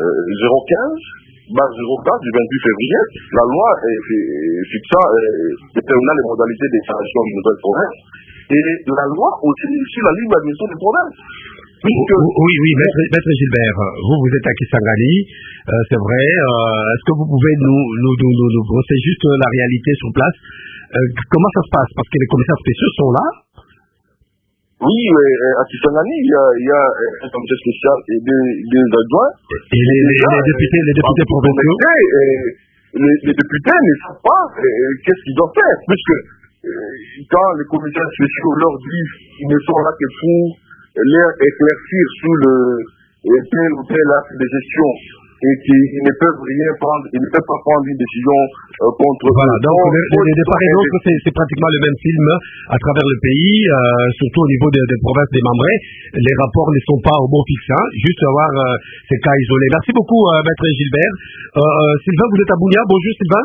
015, base 04 du 28 février, la loi fixant, déterminant les modalités d'installation de nouvelles provinces, et la loi aussi sur la libre administration des provinces. Oui, Maître Gilbert, vous êtes à Kisangani, c'est vrai. Est-ce que vous pouvez nous brosser juste la réalité sur place? Comment ça se passe? Parce que les commissaires spéciaux sont là. Oui, à Kisangani, il y a un comité spécial et des adjoints. Et les députés provinciaux. Les députés ne savent pas qu'est-ce qu'ils doivent faire, puisque quand les commissaires spéciaux leur disent qu'ils ne sont là que pour leur éclaircir sur tel ou tel acte de gestion et qu'ils ne peuvent rien prendre, ils ne peuvent pas prendre une décision contre. Voilà, donc de part et d'autre, c'est pratiquement le même film à travers le pays, surtout au niveau des provinces démembrées. Les rapports ne sont pas au bon fixe, juste avoir ces cas isolés. Merci beaucoup, Maître Gilbert. Sylvain, vous êtes à Bounia. Bonjour, Sylvain.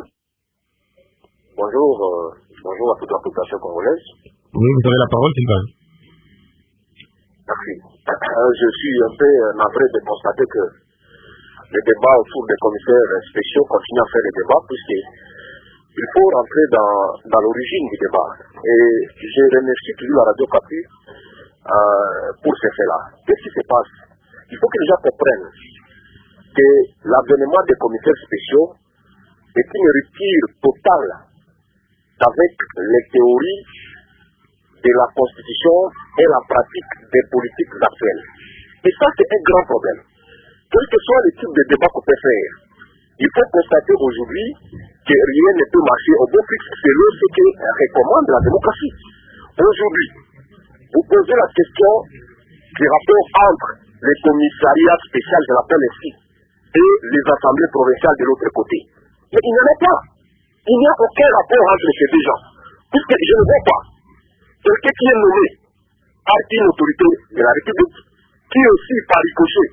Bonjour à toute la population congolaise. Oui, vous avez la parole, Sylvain. Merci. Je suis un peu navré de constater que les débats autour des commissaires spéciaux continuent à faire des débats, puisqu'il faut rentrer dans l'origine du débat. Et je remercie toujours la Radio Kapi pour ce fait-là. Qu'est-ce qui se passe? Il faut que les gens comprennent que l'avènement des commissaires spéciaux est une rupture totale avec les théories de la Constitution et la pratique des politiques actuelles. Et ça, c'est un grand problème. Quel que soit le type de débat qu'on peut faire, il faut constater aujourd'hui que rien ne peut marcher au bon fixe selon ce que recommande la démocratie. Aujourd'hui, vous posez la question du rapport entre les commissariats spéciaux, je l'appelle ainsi, et les assemblées provinciales de l'autre côté. Mais il n'y en a pas. Il n'y a aucun rapport entre ces deux gens. Puisque je ne vois pas quelqu'un qui est nommé par une autorité de la République, qui aussi par ricochet.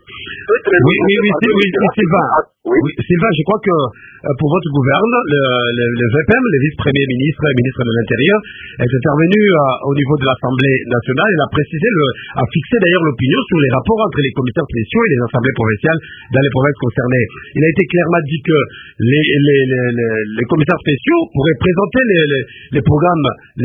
Oui, Sylvain, je crois que pour votre gouverne, le VPM, le vice-premier ministre et ministre de l'Intérieur, est intervenu au niveau de l'Assemblée nationale. Il a fixé d'ailleurs l'opinion sur les rapports entre les commissaires spéciaux et les assemblées provinciales dans les provinces concernées. Il a été clairement dit que les commissaires spéciaux pourraient présenter les programmes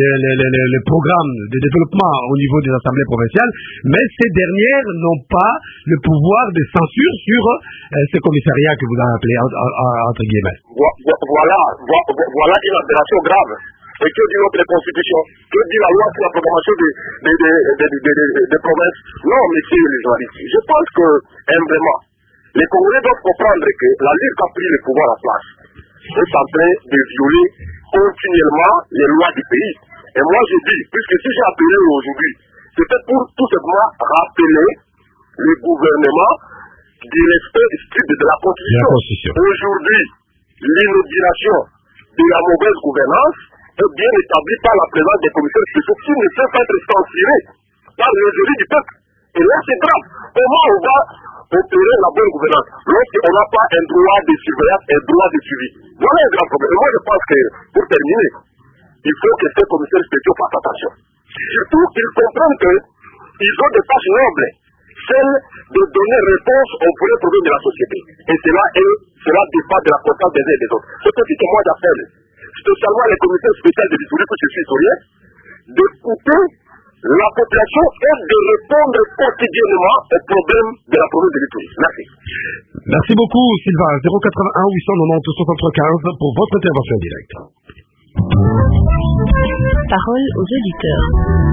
de développement au niveau des assemblées provinciales, mais ces dernières n'ont pas le pouvoir de censure sur ce commissariat que vous avez appelé entre guillemets. Voilà une aberration grave. Et que dit notre Constitution? Que dit la loi sur la programmation des provinces? Non, messieurs les journalistes, je pense que, vraiment, les Congolais doivent comprendre que la lutte a pris le pouvoir en place. C'est en train de violer continuellement les lois du pays. Et moi je dis, puisque si j'ai appelé aujourd'hui, c'était pour tout simplement rappeler le gouvernement du respect strict de la Constitution. Aujourd'hui, l'inauguration de la mauvaise gouvernance est bien établie par la présence des commissaires spéciaux qui ne peuvent pas être censurés par le jury du peuple. Et là, c'est grave. Comment on va opérer la bonne gouvernance lorsqu'on n'a pas un droit de surveillance, un droit de suivi? Voilà un grand problème. Et moi, je pense que, pour terminer, il faut que ces commissaires spéciaux fassent attention. Surtout qu'ils comprennent qu'ils ont des tâches nobles, celle de donner réponse aux vrais problèmes de la société. Et cela dépend de la conscience des uns et des autres. C'est ainsi que moi j'appelle, spécialement les commissaires spéciaux de l'Itourie, que je suis historien, d'écouter la population et de répondre quotidiennement aux problèmes de la province de l'Itourie. Merci. Merci beaucoup, Sylvain. 081 890 63 15 pour votre intervention directe. Parole aux auditeurs.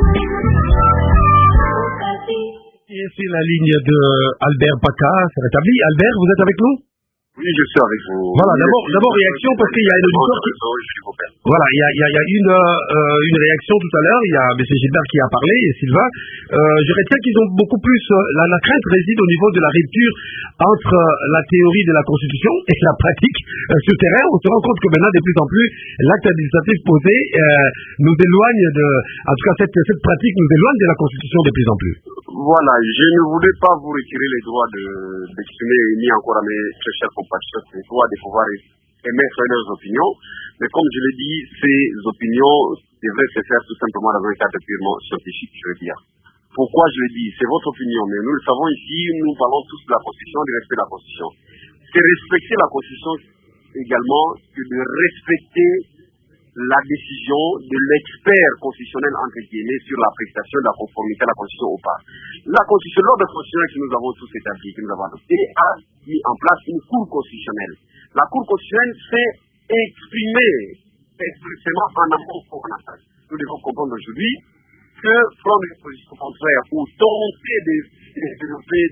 Et c'est la ligne de Albert Paca, c'est rétabli. Albert, vous êtes avec nous? Oui, je suis avec vous. Voilà, d'abord réaction parce qu'il y a un auditeur qui... Voilà, il y a une réaction tout à l'heure, il y a M. Gilbert qui a parlé, et Sylvain. Je retiens qu'ils ont beaucoup plus... La crainte réside au niveau de la rupture entre la théorie de la Constitution et la pratique sur terrain. On se rend compte que maintenant, de plus en plus, l'acte administratif posé nous éloigne de... En tout cas, cette pratique nous éloigne de la Constitution de plus en plus. Voilà, je ne voulais pas vous retirer les droits d'exprimer ni encore à mes très chers compatriotes les droits de pouvoir émettre leurs opinions. Mais comme je l'ai dit, ces opinions devraient se faire tout simplement dans un cadre purement scientifique, je veux dire. Pourquoi je le dis? C'est votre opinion, mais nous le savons ici, nous parlons tous de la Constitution, du respect de la Constitution. C'est respecter la Constitution également que de respecter la décision de l'expert constitutionnel entre guillemets sur l'appréciation de la conformité à la Constitution ou pas. La Constitution, l'ordre constitutionnel que nous avons tous établi, que nous avons adopté, a mis en place une Cour constitutionnelle. La Cour constitutionnelle s'est exprimée expressément en amont pour en attaque. Nous devons comprendre aujourd'hui que prendre une position contraire ou tenter de développer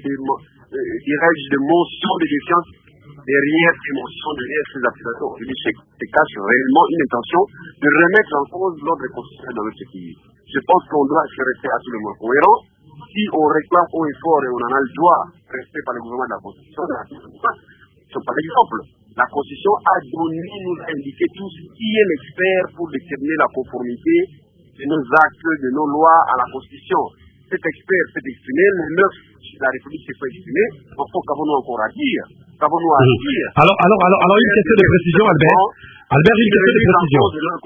des motions de défiance derrière ces motions, derrière ces accusations, se cache réellement une intention de remettre en cause l'ordre constitutionnel dans notre pays. Je pense qu'on doit se rester absolument cohérent. Si on réclame haut et fort et on en a le droit, respect par le gouvernement de la Constitution, par exemple, la Constitution a donné, nous a indiqué tous qui est l'expert pour déterminer la conformité de nos actes, de nos lois à la Constitution. Cet expert s'est exprimé, le 9 la République s'est pas exprimée, enfin, qu'avons-nous encore à dire? Qu'avons-nous à dire? Alors, une question de précision, Albert. Albert, une question de précision.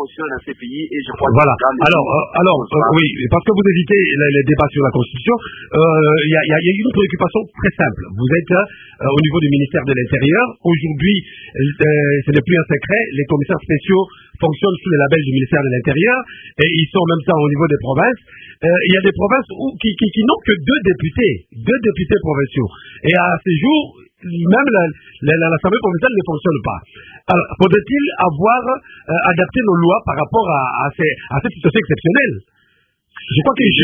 Voilà. Oui, parce que vous évitez les débats sur la Constitution, il y a une préoccupation très simple. Vous êtes au niveau du ministère de l'Intérieur. Aujourd'hui, ce n'est plus un secret, les commissaires spéciaux fonctionnent sous le label du ministère de l'Intérieur et ils sont en même temps au niveau des provinces. Il y a des provinces qui n'ont que deux députés provinciaux. Et à ce jour, même l'Assemblée provinciale ne fonctionne pas. Alors, faudrait-il avoir adapté nos lois par rapport à cette situation exceptionnelle? Je crois que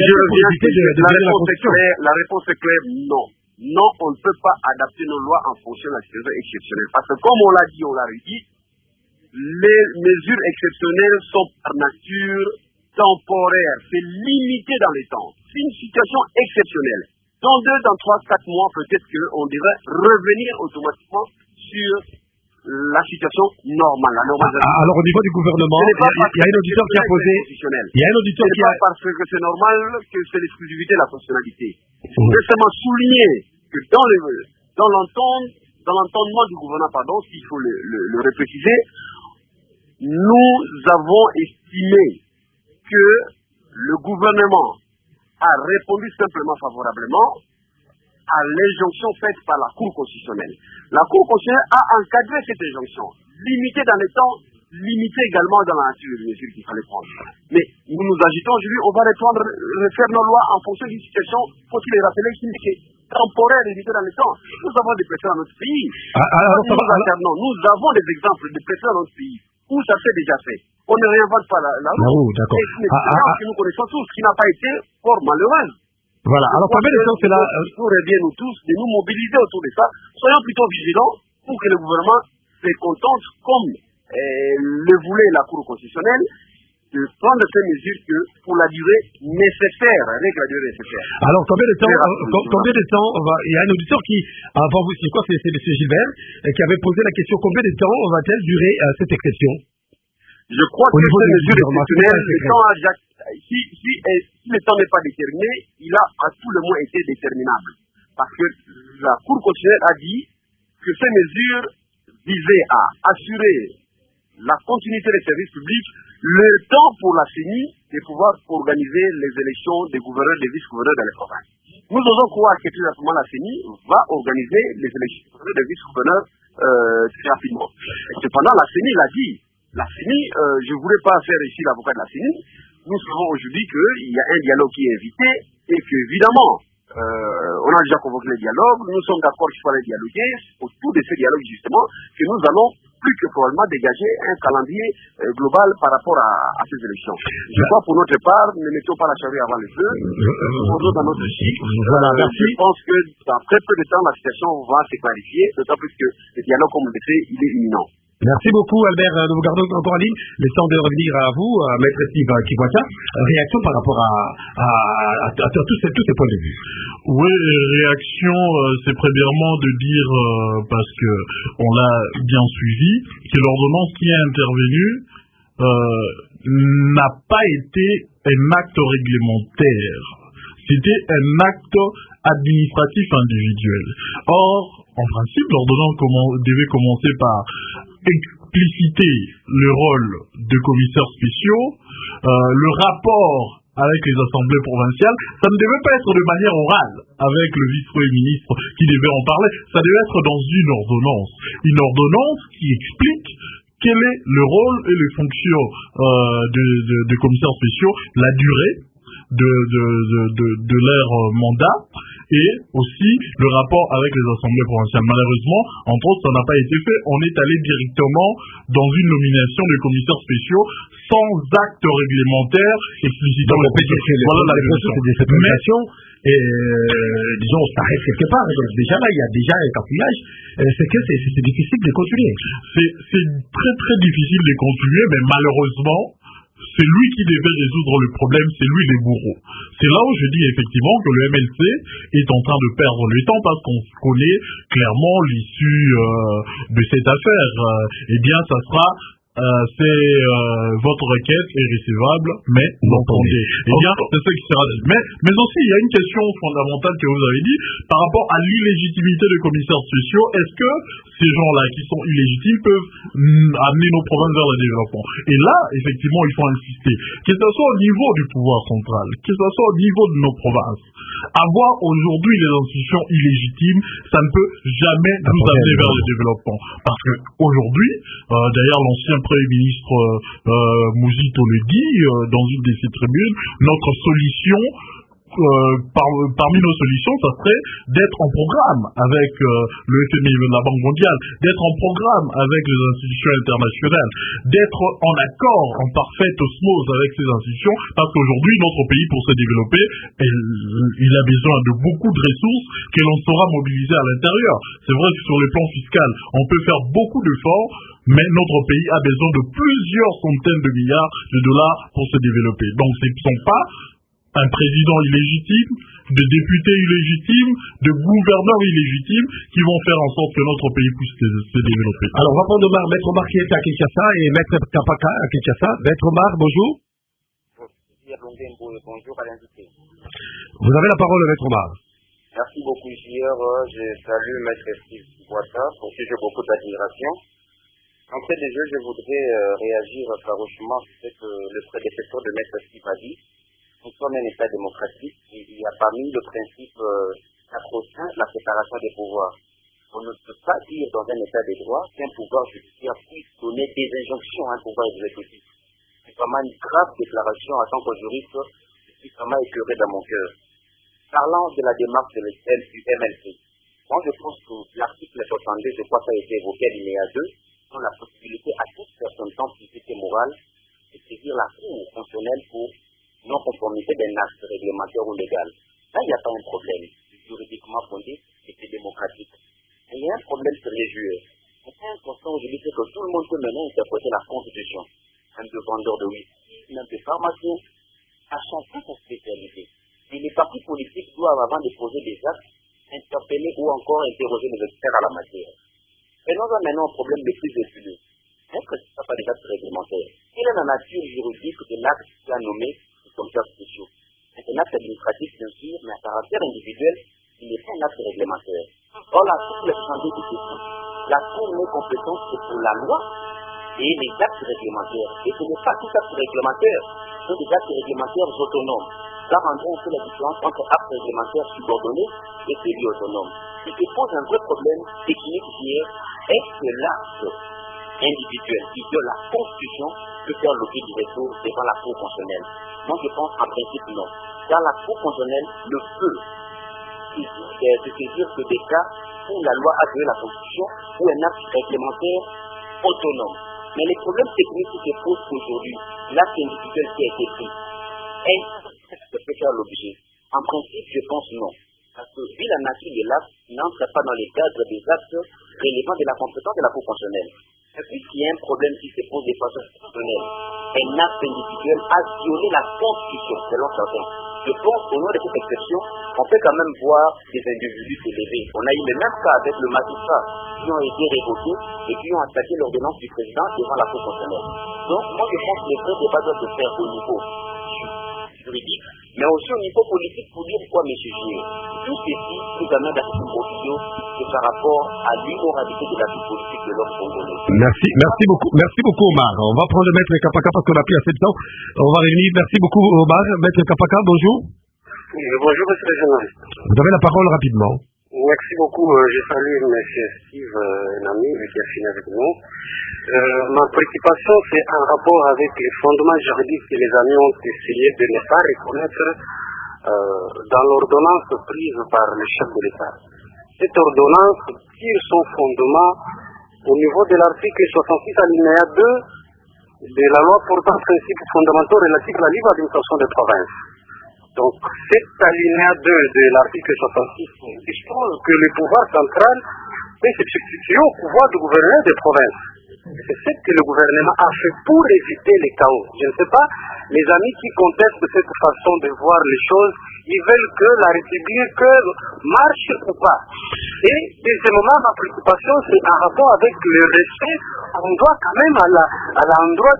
la réponse est claire, non. Non, on ne peut pas adapter nos lois en fonction de la situation exceptionnelle. Parce que comme on l'a dit, on l'a redit, les mesures exceptionnelles sont par nature temporaires. C'est limité dans les temps. C'est une situation exceptionnelle. Dans 2, dans 3, 4 mois, peut-être qu'on devrait revenir automatiquement sur la situation normale, la normalisation. Alors au niveau du gouvernement, il y a un auditeur qui a posé... Il y a un auditeur qui a... pas parce que c'est normal que c'est l'exclusivité de la constitutionnalité. C'est seulement souligner que dans l'entendement du gouvernement, s'il faut le repréciser, nous avons estimé que le gouvernement a répondu simplement favorablement à l'injonction faite par la Cour constitutionnelle. La Cour constitutionnelle a encadré cette injonction, limitée dans les temps, limitée également dans la nature des mesures qu'il fallait prendre. Mais nous nous agitons aujourd'hui, on va refaire nos lois en fonction d'une situation, faut-il les rappeler, qui est temporaire, limitée dans les temps. Nous avons des préfets dans notre pays. Nous avons des exemples de préfets dans notre pays où ça s'est déjà fait. On ne réinvente pas la roue. D'accord. C'est une expérience que nous connaissons tous, qui n'a pas été fort malheureuse. Voilà, alors combien de temps c'est là nous revient nous tous de nous mobiliser autour de ça. Soyons plutôt vigilants pour que le gouvernement se contente, comme le voulait la Cour constitutionnelle, de prendre ces mesures que pour la durée nécessaire, avec la durée nécessaire. Alors combien de temps il y a un auditeur qui, avant vous, c'est quoi, c'est M. Gilbert, qui avait posé la question, combien de temps va-t-elle durer cette exception? Je crois que ces mesures exceptionnelles, si le temps n'est pas déterminé, il a à tout le moins été déterminable. Parce que la Cour constitutionnelle a dit que ces mesures visaient à assurer la continuité des services publics, le temps pour la CENI de pouvoir organiser les élections des gouverneurs et des vice-gouverneurs dans les provinces. Nous osons croire que tout simplement la CENI va organiser les élections des gouverneurs et des vice-gouverneurs très rapidement. Et cependant, la CENI l'a dit. La CENI, je ne voulais pas faire ici l'avocat de la CENI. Nous savons aujourd'hui qu'il y a un dialogue qui est invité et qu'évidemment, on a déjà convoqué le dialogue, nous sommes d'accord qu'il faut aller dialoguer, autour de ce dialogue justement, que nous allons plus que probablement dégager un calendrier global par rapport à ces élections. Je crois pour notre part, ne mettons pas la charrue avant le feu, faisons dans notre cycle. Je pense que dans très peu de temps, la situation va se clarifier, d'autant plus que le dialogue, comme on le fait, il est imminent. Merci beaucoup Albert, nous vous gardons encore en ligne. Le temps de revenir à vous, Maître Steve Kikwaka. Réaction par rapport à tous ces points de vue. Oui, réaction, c'est premièrement de dire, parce que on l'a bien suivi, que l'ordonnance qui est intervenue n'a pas été un acte réglementaire. C'était un acte administratif individuel. Or, en principe, l'ordonnance devait commencer par expliciter le rôle de commissaires spéciaux, le rapport avec les assemblées provinciales. Ça ne devait pas être de manière orale avec le vice-premier ministre qui devait en parler. Ça devait être dans une ordonnance. Une ordonnance qui explique quel est le rôle et les fonctions de commissaires spéciaux, la durée de leur mandat, et aussi le rapport avec les assemblées provinciales. Malheureusement, entre autres, ça n'a pas été fait. On est allé directement dans une nomination de commissaires spéciaux sans acte réglementaire explicitant le processus. Et disons, ça reste quelque part. Donc déjà là, il y a déjà un cafouillage. C'est que c'est difficile de continuer. C'est très très difficile de continuer, mais malheureusement, c'est lui qui devait résoudre le problème, c'est lui le bourreau. C'est là où je dis effectivement que le MLC est en train de perdre le temps parce qu'on connaît clairement l'issue de cette affaire. Eh bien, ça sera... votre requête est recevable, mais non fondée. Eh bien, c'est ce qui sera dit. Mais aussi, il y a une question fondamentale que vous avez dit par rapport à l'illégitimité des commissaires spéciaux. Est-ce que ces gens-là qui sont illégitimes peuvent amener nos provinces vers le développement? Et là, effectivement, il faut insister. Que ce soit au niveau du pouvoir central, que ce soit au niveau de nos provinces, avoir aujourd'hui des institutions illégitimes, ça ne peut jamais nous amener vers le développement. Parce que aujourd'hui, d'ailleurs, l'ancien Premier ministre Mouzito le dit dans une de ses tribunes, notre solution, parmi nos solutions, ça serait d'être en programme avec le FMI, la Banque mondiale, d'être en programme avec les institutions internationales, d'être en accord, en parfaite osmose avec ces institutions, parce qu'aujourd'hui, notre pays, pour se développer, il a besoin de beaucoup de ressources que l'on saura mobiliser à l'intérieur. C'est vrai que sur le plan fiscal, on peut faire beaucoup d'efforts, mais notre pays a besoin de plusieurs centaines de milliards de dollars pour se développer. Donc, ce ne sont pas un président illégitime, de députés illégitimes, de gouverneurs illégitimes qui vont faire en sorte que notre pays puisse se développer. Alors, on va prendre Maître Omar qui est à Kinshasa et Maître Kapaka à Kinshasa. Maître Omar, bonjour. Bonjour à l'invité. Vous avez la parole, Maître Omar. Merci beaucoup, Hier. Je salue Maître Steve Boita, pour qui j'ai beaucoup d'admiration. En fait, déjà, je voudrais réagir farouchement sur ce que le prédécesseur de Maître Steve a dit. Nous sommes un État démocratique. Il y a parmi le principe sacro-saint la séparation des pouvoirs. On ne peut pas dire dans un État de droit qu'un pouvoir judiciaire puisse donner des injonctions à un pouvoir exécutif. C'est vraiment une grave déclaration en tant que juriste qui est vraiment écœurée dans mon cœur. Parlant de la démarche de du MLC, moi je pense que l'article 62, je crois que ça a été évoqué à l'INEA 2, donne la possibilité à toute personne sans physique et morale de saisir la Cour constitutionnelle pour non-conformité d'un acte réglementaire ou légal. Là, il n'y a pas un problème juridiquement fondé et c'est démocratique. Mais il y a un problème religieux. C'est un constat aujourd'hui que tout le monde peut maintenant interpréter la Constitution. Même de vendeurs de whisky, même de pharmaciens, à chacun sa spécialité. Et les partis politiques doivent, avant de poser des actes, interpeller ou encore interroger les experts à la matière. Et nous avons maintenant un problème de plus épineux. Est-ce que ce ne sont pas des actes réglementaires? Quelle est la nature juridique de l'acte qui a nommé les commissaires spéciaux? C'est un acte administratif, bien sûr, mais à caractère individuel, il n'est pas un acte réglementaire. Or, l'article 62 du question, la Cour n'est compétente que pour la loi et les actes réglementaires. Et ce n'est pas tout acte réglementaire, ce sont des actes réglementaires autonomes. Là, rendons un peu la différence entre actes réglementaires subordonnés et semi-autonomes. Ce qui pose un vrai problème technique qui est-ce que l'acte individuel qui viole la Constitution peut faire l'objet du recours devant la Cour constitutionnelle? Moi, je pense en principe non. Car la Cour constitutionnelle ne peut se saisir que des cas où la loi a violé la Constitution ou un acte réglementaire autonome. Mais les problèmes techniques qui se posent aujourd'hui, l'acte individuel qui a été pris, est-ce que ça peut faire l'objet? En principe, je pense non. Parce que, vu la nature de l'acte, n'entre pas dans les cadres des actes relevant de la compétence de la Cour constitutionnelle. Et puisqu'il y a un problème qui se pose de façon constitutionnelle, un acte individuel a violé la Constitution, selon certains. Je pense qu'au nom de cette exception, on peut quand même voir des individus s'élever. On a eu le même cas avec le magistrat qui ont été révoqués et qui ont attaqué l'ordonnance du président devant la Cour constitutionnelle. Donc, moi, je pense que les vrais débats doivent se faire au niveau juridique, mais aussi au niveau politique pour dire quoi, M. Gier. Tout ceci nous amène à cette conclusion que par rapport à l'immoralité de la vie politique de l'homme congolais. Merci beaucoup Omar. On va prendre Maître Kapaka parce qu'on a plus assez de temps. On va réunir. Merci beaucoup Omar. Maître Kapaka, bonjour. Oui, bonjour M. le journaliste. Vous avez la parole rapidement. Merci beaucoup. Je salue M. Steve, un ami qui a fini avec nous. Ma préoccupation, c'est en rapport avec les fondements juridiques que les amis ont essayé de ne pas reconnaître dans l'ordonnance prise par le chef de l'État. Cette ordonnance tire son fondement au niveau de l'article 66 alinéa 2 de la loi portant principes fondamentaux relatifs à la libre administration des provinces. Donc, cet alinéa 2 de l'article 66 dispose que le pouvoir central peut se substituer au pouvoir du gouverneur des provinces. C'est ce que le gouvernement a fait pour éviter les chaos. Je ne sais pas, les amis qui contestent cette façon de voir les choses, ils veulent que la République marche ou pas. Et deuxièmement, ma préoccupation, c'est en rapport avec le respect qu'on doit quand même à l'endroit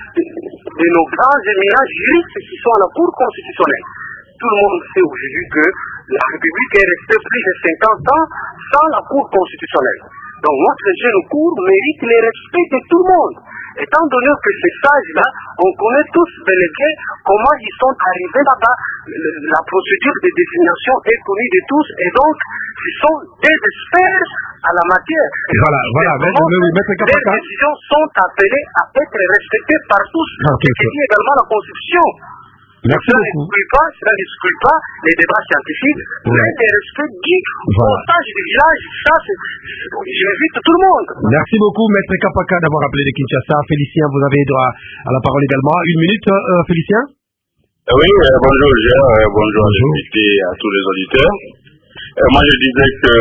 de nos grands éminents juristes qui sont à la Cour constitutionnelle. Tout le monde sait aujourd'hui que la République est restée plus de 50 ans sans la Cour constitutionnelle. Donc notre jeune Cour mérite le respect de tout le monde. Étant donné que ces sages-là, on connaît tous bel et bien comment ils sont arrivés là-bas, la procédure de désignation est connue de tous, et donc ils sont des experts à la matière. Voilà, les décisions sont appelées à être respectées par tous, ce qui dit également la Constitution. Merci beaucoup. Cela n'exclut pas les débats scientifiques, mais des respects guides, montage du village, ça, j'invite tout le monde. Merci beaucoup, Maître Kapaka, d'avoir appelé de Kinshasa. Félicien, vous avez droit à la parole également. Une minute, Félicien. Oui, bonjour, bonjour à l'invité, à tous les auditeurs. Moi, je disais que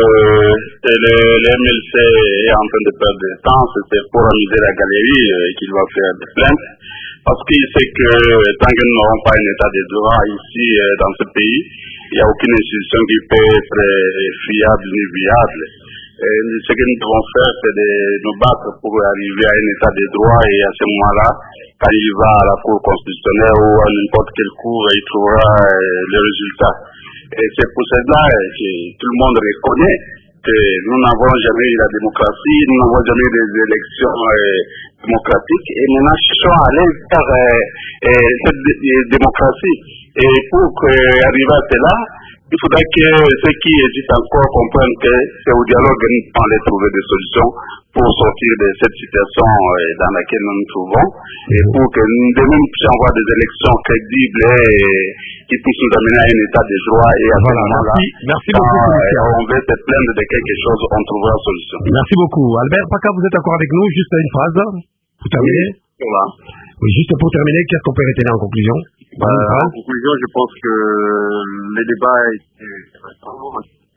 le MLC est en train de perdre du temps, c'est pour amuser la galerie qu'il va faire des plaintes. Parce qu'il sait que tant que nous n'aurons pas un état de droit ici dans ce pays, il n'y a aucune institution qui peut être fiable ni viable. Et ce que nous devons faire, c'est de nous battre pour arriver à un état de droit, et à ce moment-là, quand il va à la Cour constitutionnelle ou à n'importe quelle cour, il trouvera le résultat. Et c'est pour cela que tout le monde reconnaît que nous n'avons jamais eu la démocratie, nous n'avons jamais eu des élections démocratiques, et maintenant cherchons à aller vers cette démocratie. Et pour arriver à cela, il faudrait que ceux qui hésitent encore comprennent que c'est au dialogue que nous allons trouver des solutions pour sortir de cette situation dans laquelle nous nous trouvons, et pour que nous puissions avoir des élections crédibles et qui puissent nous amener à un état de joie, et à ce moment-là, merci beaucoup, on veut se plaindre de quelque chose, on trouvera une solution. Merci beaucoup. Albert Paka, vous êtes d'accord avec nous? Juste une phrase pour terminer. Oui, juste pour terminer, qu'est-ce qu'on peut retenir en conclusion? En conclusion, je pense que les débats étaient intéressants.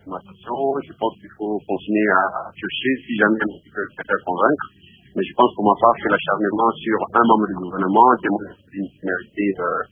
Je pense qu'il faut continuer à chercher si jamais on peut faire convaincre. Mais je pense pour ma part que l'acharnement sur un membre du gouvernement témoigne d'une minorité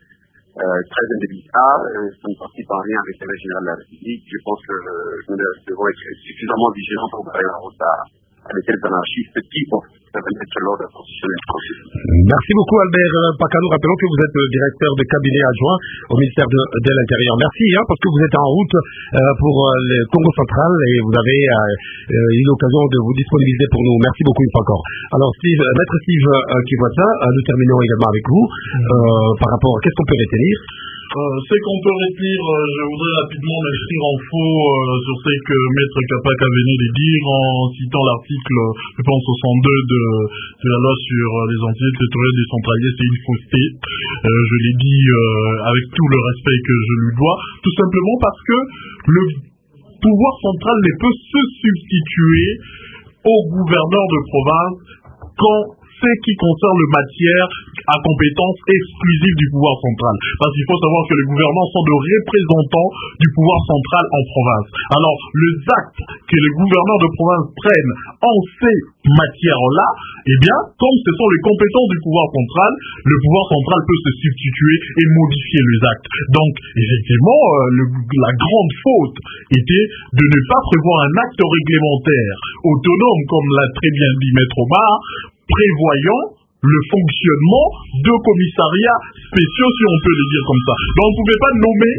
très indélicate, ça ne participe en rien avec l'intérêt général de la République. Je pense que nous devons être suffisamment vigilants pour barrer la route à des tels anarchistes qui peuvent mettre l'ordre constitutionnel français. Merci beaucoup Albert Paka. Nous rappelons que vous êtes directeur de cabinet adjoint au ministère de l'Intérieur. Merci parce que vous êtes en route pour le Congo central et vous avez eu l'occasion de vous disponibiliser pour nous. Merci beaucoup une fois encore. Alors Maître Steve Kivuata, nous terminons également avec vous par rapport à qu'est-ce qu'on peut retenir. Ce qu'on peut retenir, je voudrais rapidement m'inscrire en faux sur ce que Maître Kapaka venait de dire en citant l'article, je pense, 62 de la loi sur les entités territoriales décentralisées. C'est une fausseté. Je l'ai dit avec tout le respect que je lui dois, tout simplement parce que le pouvoir central ne peut se substituer au gouverneur de province quand ce qui concerne le matière à compétence exclusive du pouvoir central. Parce qu'il faut savoir que les gouvernements sont de représentants du pouvoir central en province. Alors, les actes que les gouverneurs de province prennent en ces matières-là, eh bien, comme ce sont les compétences du pouvoir central, le pouvoir central peut se substituer et modifier les actes. Donc, effectivement, la grande faute était de ne pas prévoir un acte réglementaire autonome, comme l'a très bien dit Maître Omar, prévoyant le fonctionnement de commissariats spéciaux, si on peut le dire comme ça. Donc, on ne pouvait pas nommer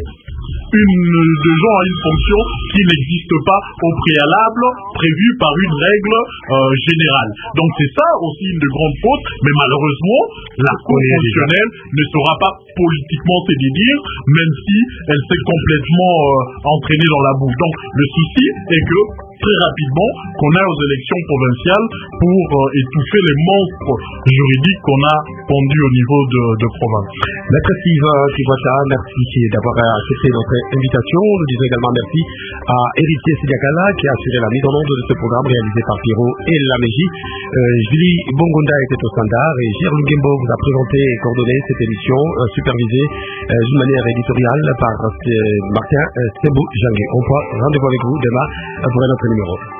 des gens à une fonction qui n'existe pas au préalable, prévu par une règle générale. Donc, c'est ça aussi une de grandes fautes, mais malheureusement, la Cour constitutionnelle ne saura pas politiquement se dédire, même si elle s'est complètement entraînée dans la boue. Donc, le souci est que très rapidement qu'on aille aux élections provinciales pour étouffer les monstres juridiques qu'on a pondus au niveau de province. Maître Steve Kivuata, merci d'avoir accepté notre invitation. Nous disons également merci à Héritier Sidiakala qui a assuré la mise en onde de ce programme réalisé par Pierrot et Laméji. Julie Bongonda était au standard et Gilles Lungembo vous a présenté et coordonné cette émission supervisée d'une manière éditoriale par Martin Sebou-Jangué. On prend rendez-vous avec vous demain pour un autre numéro.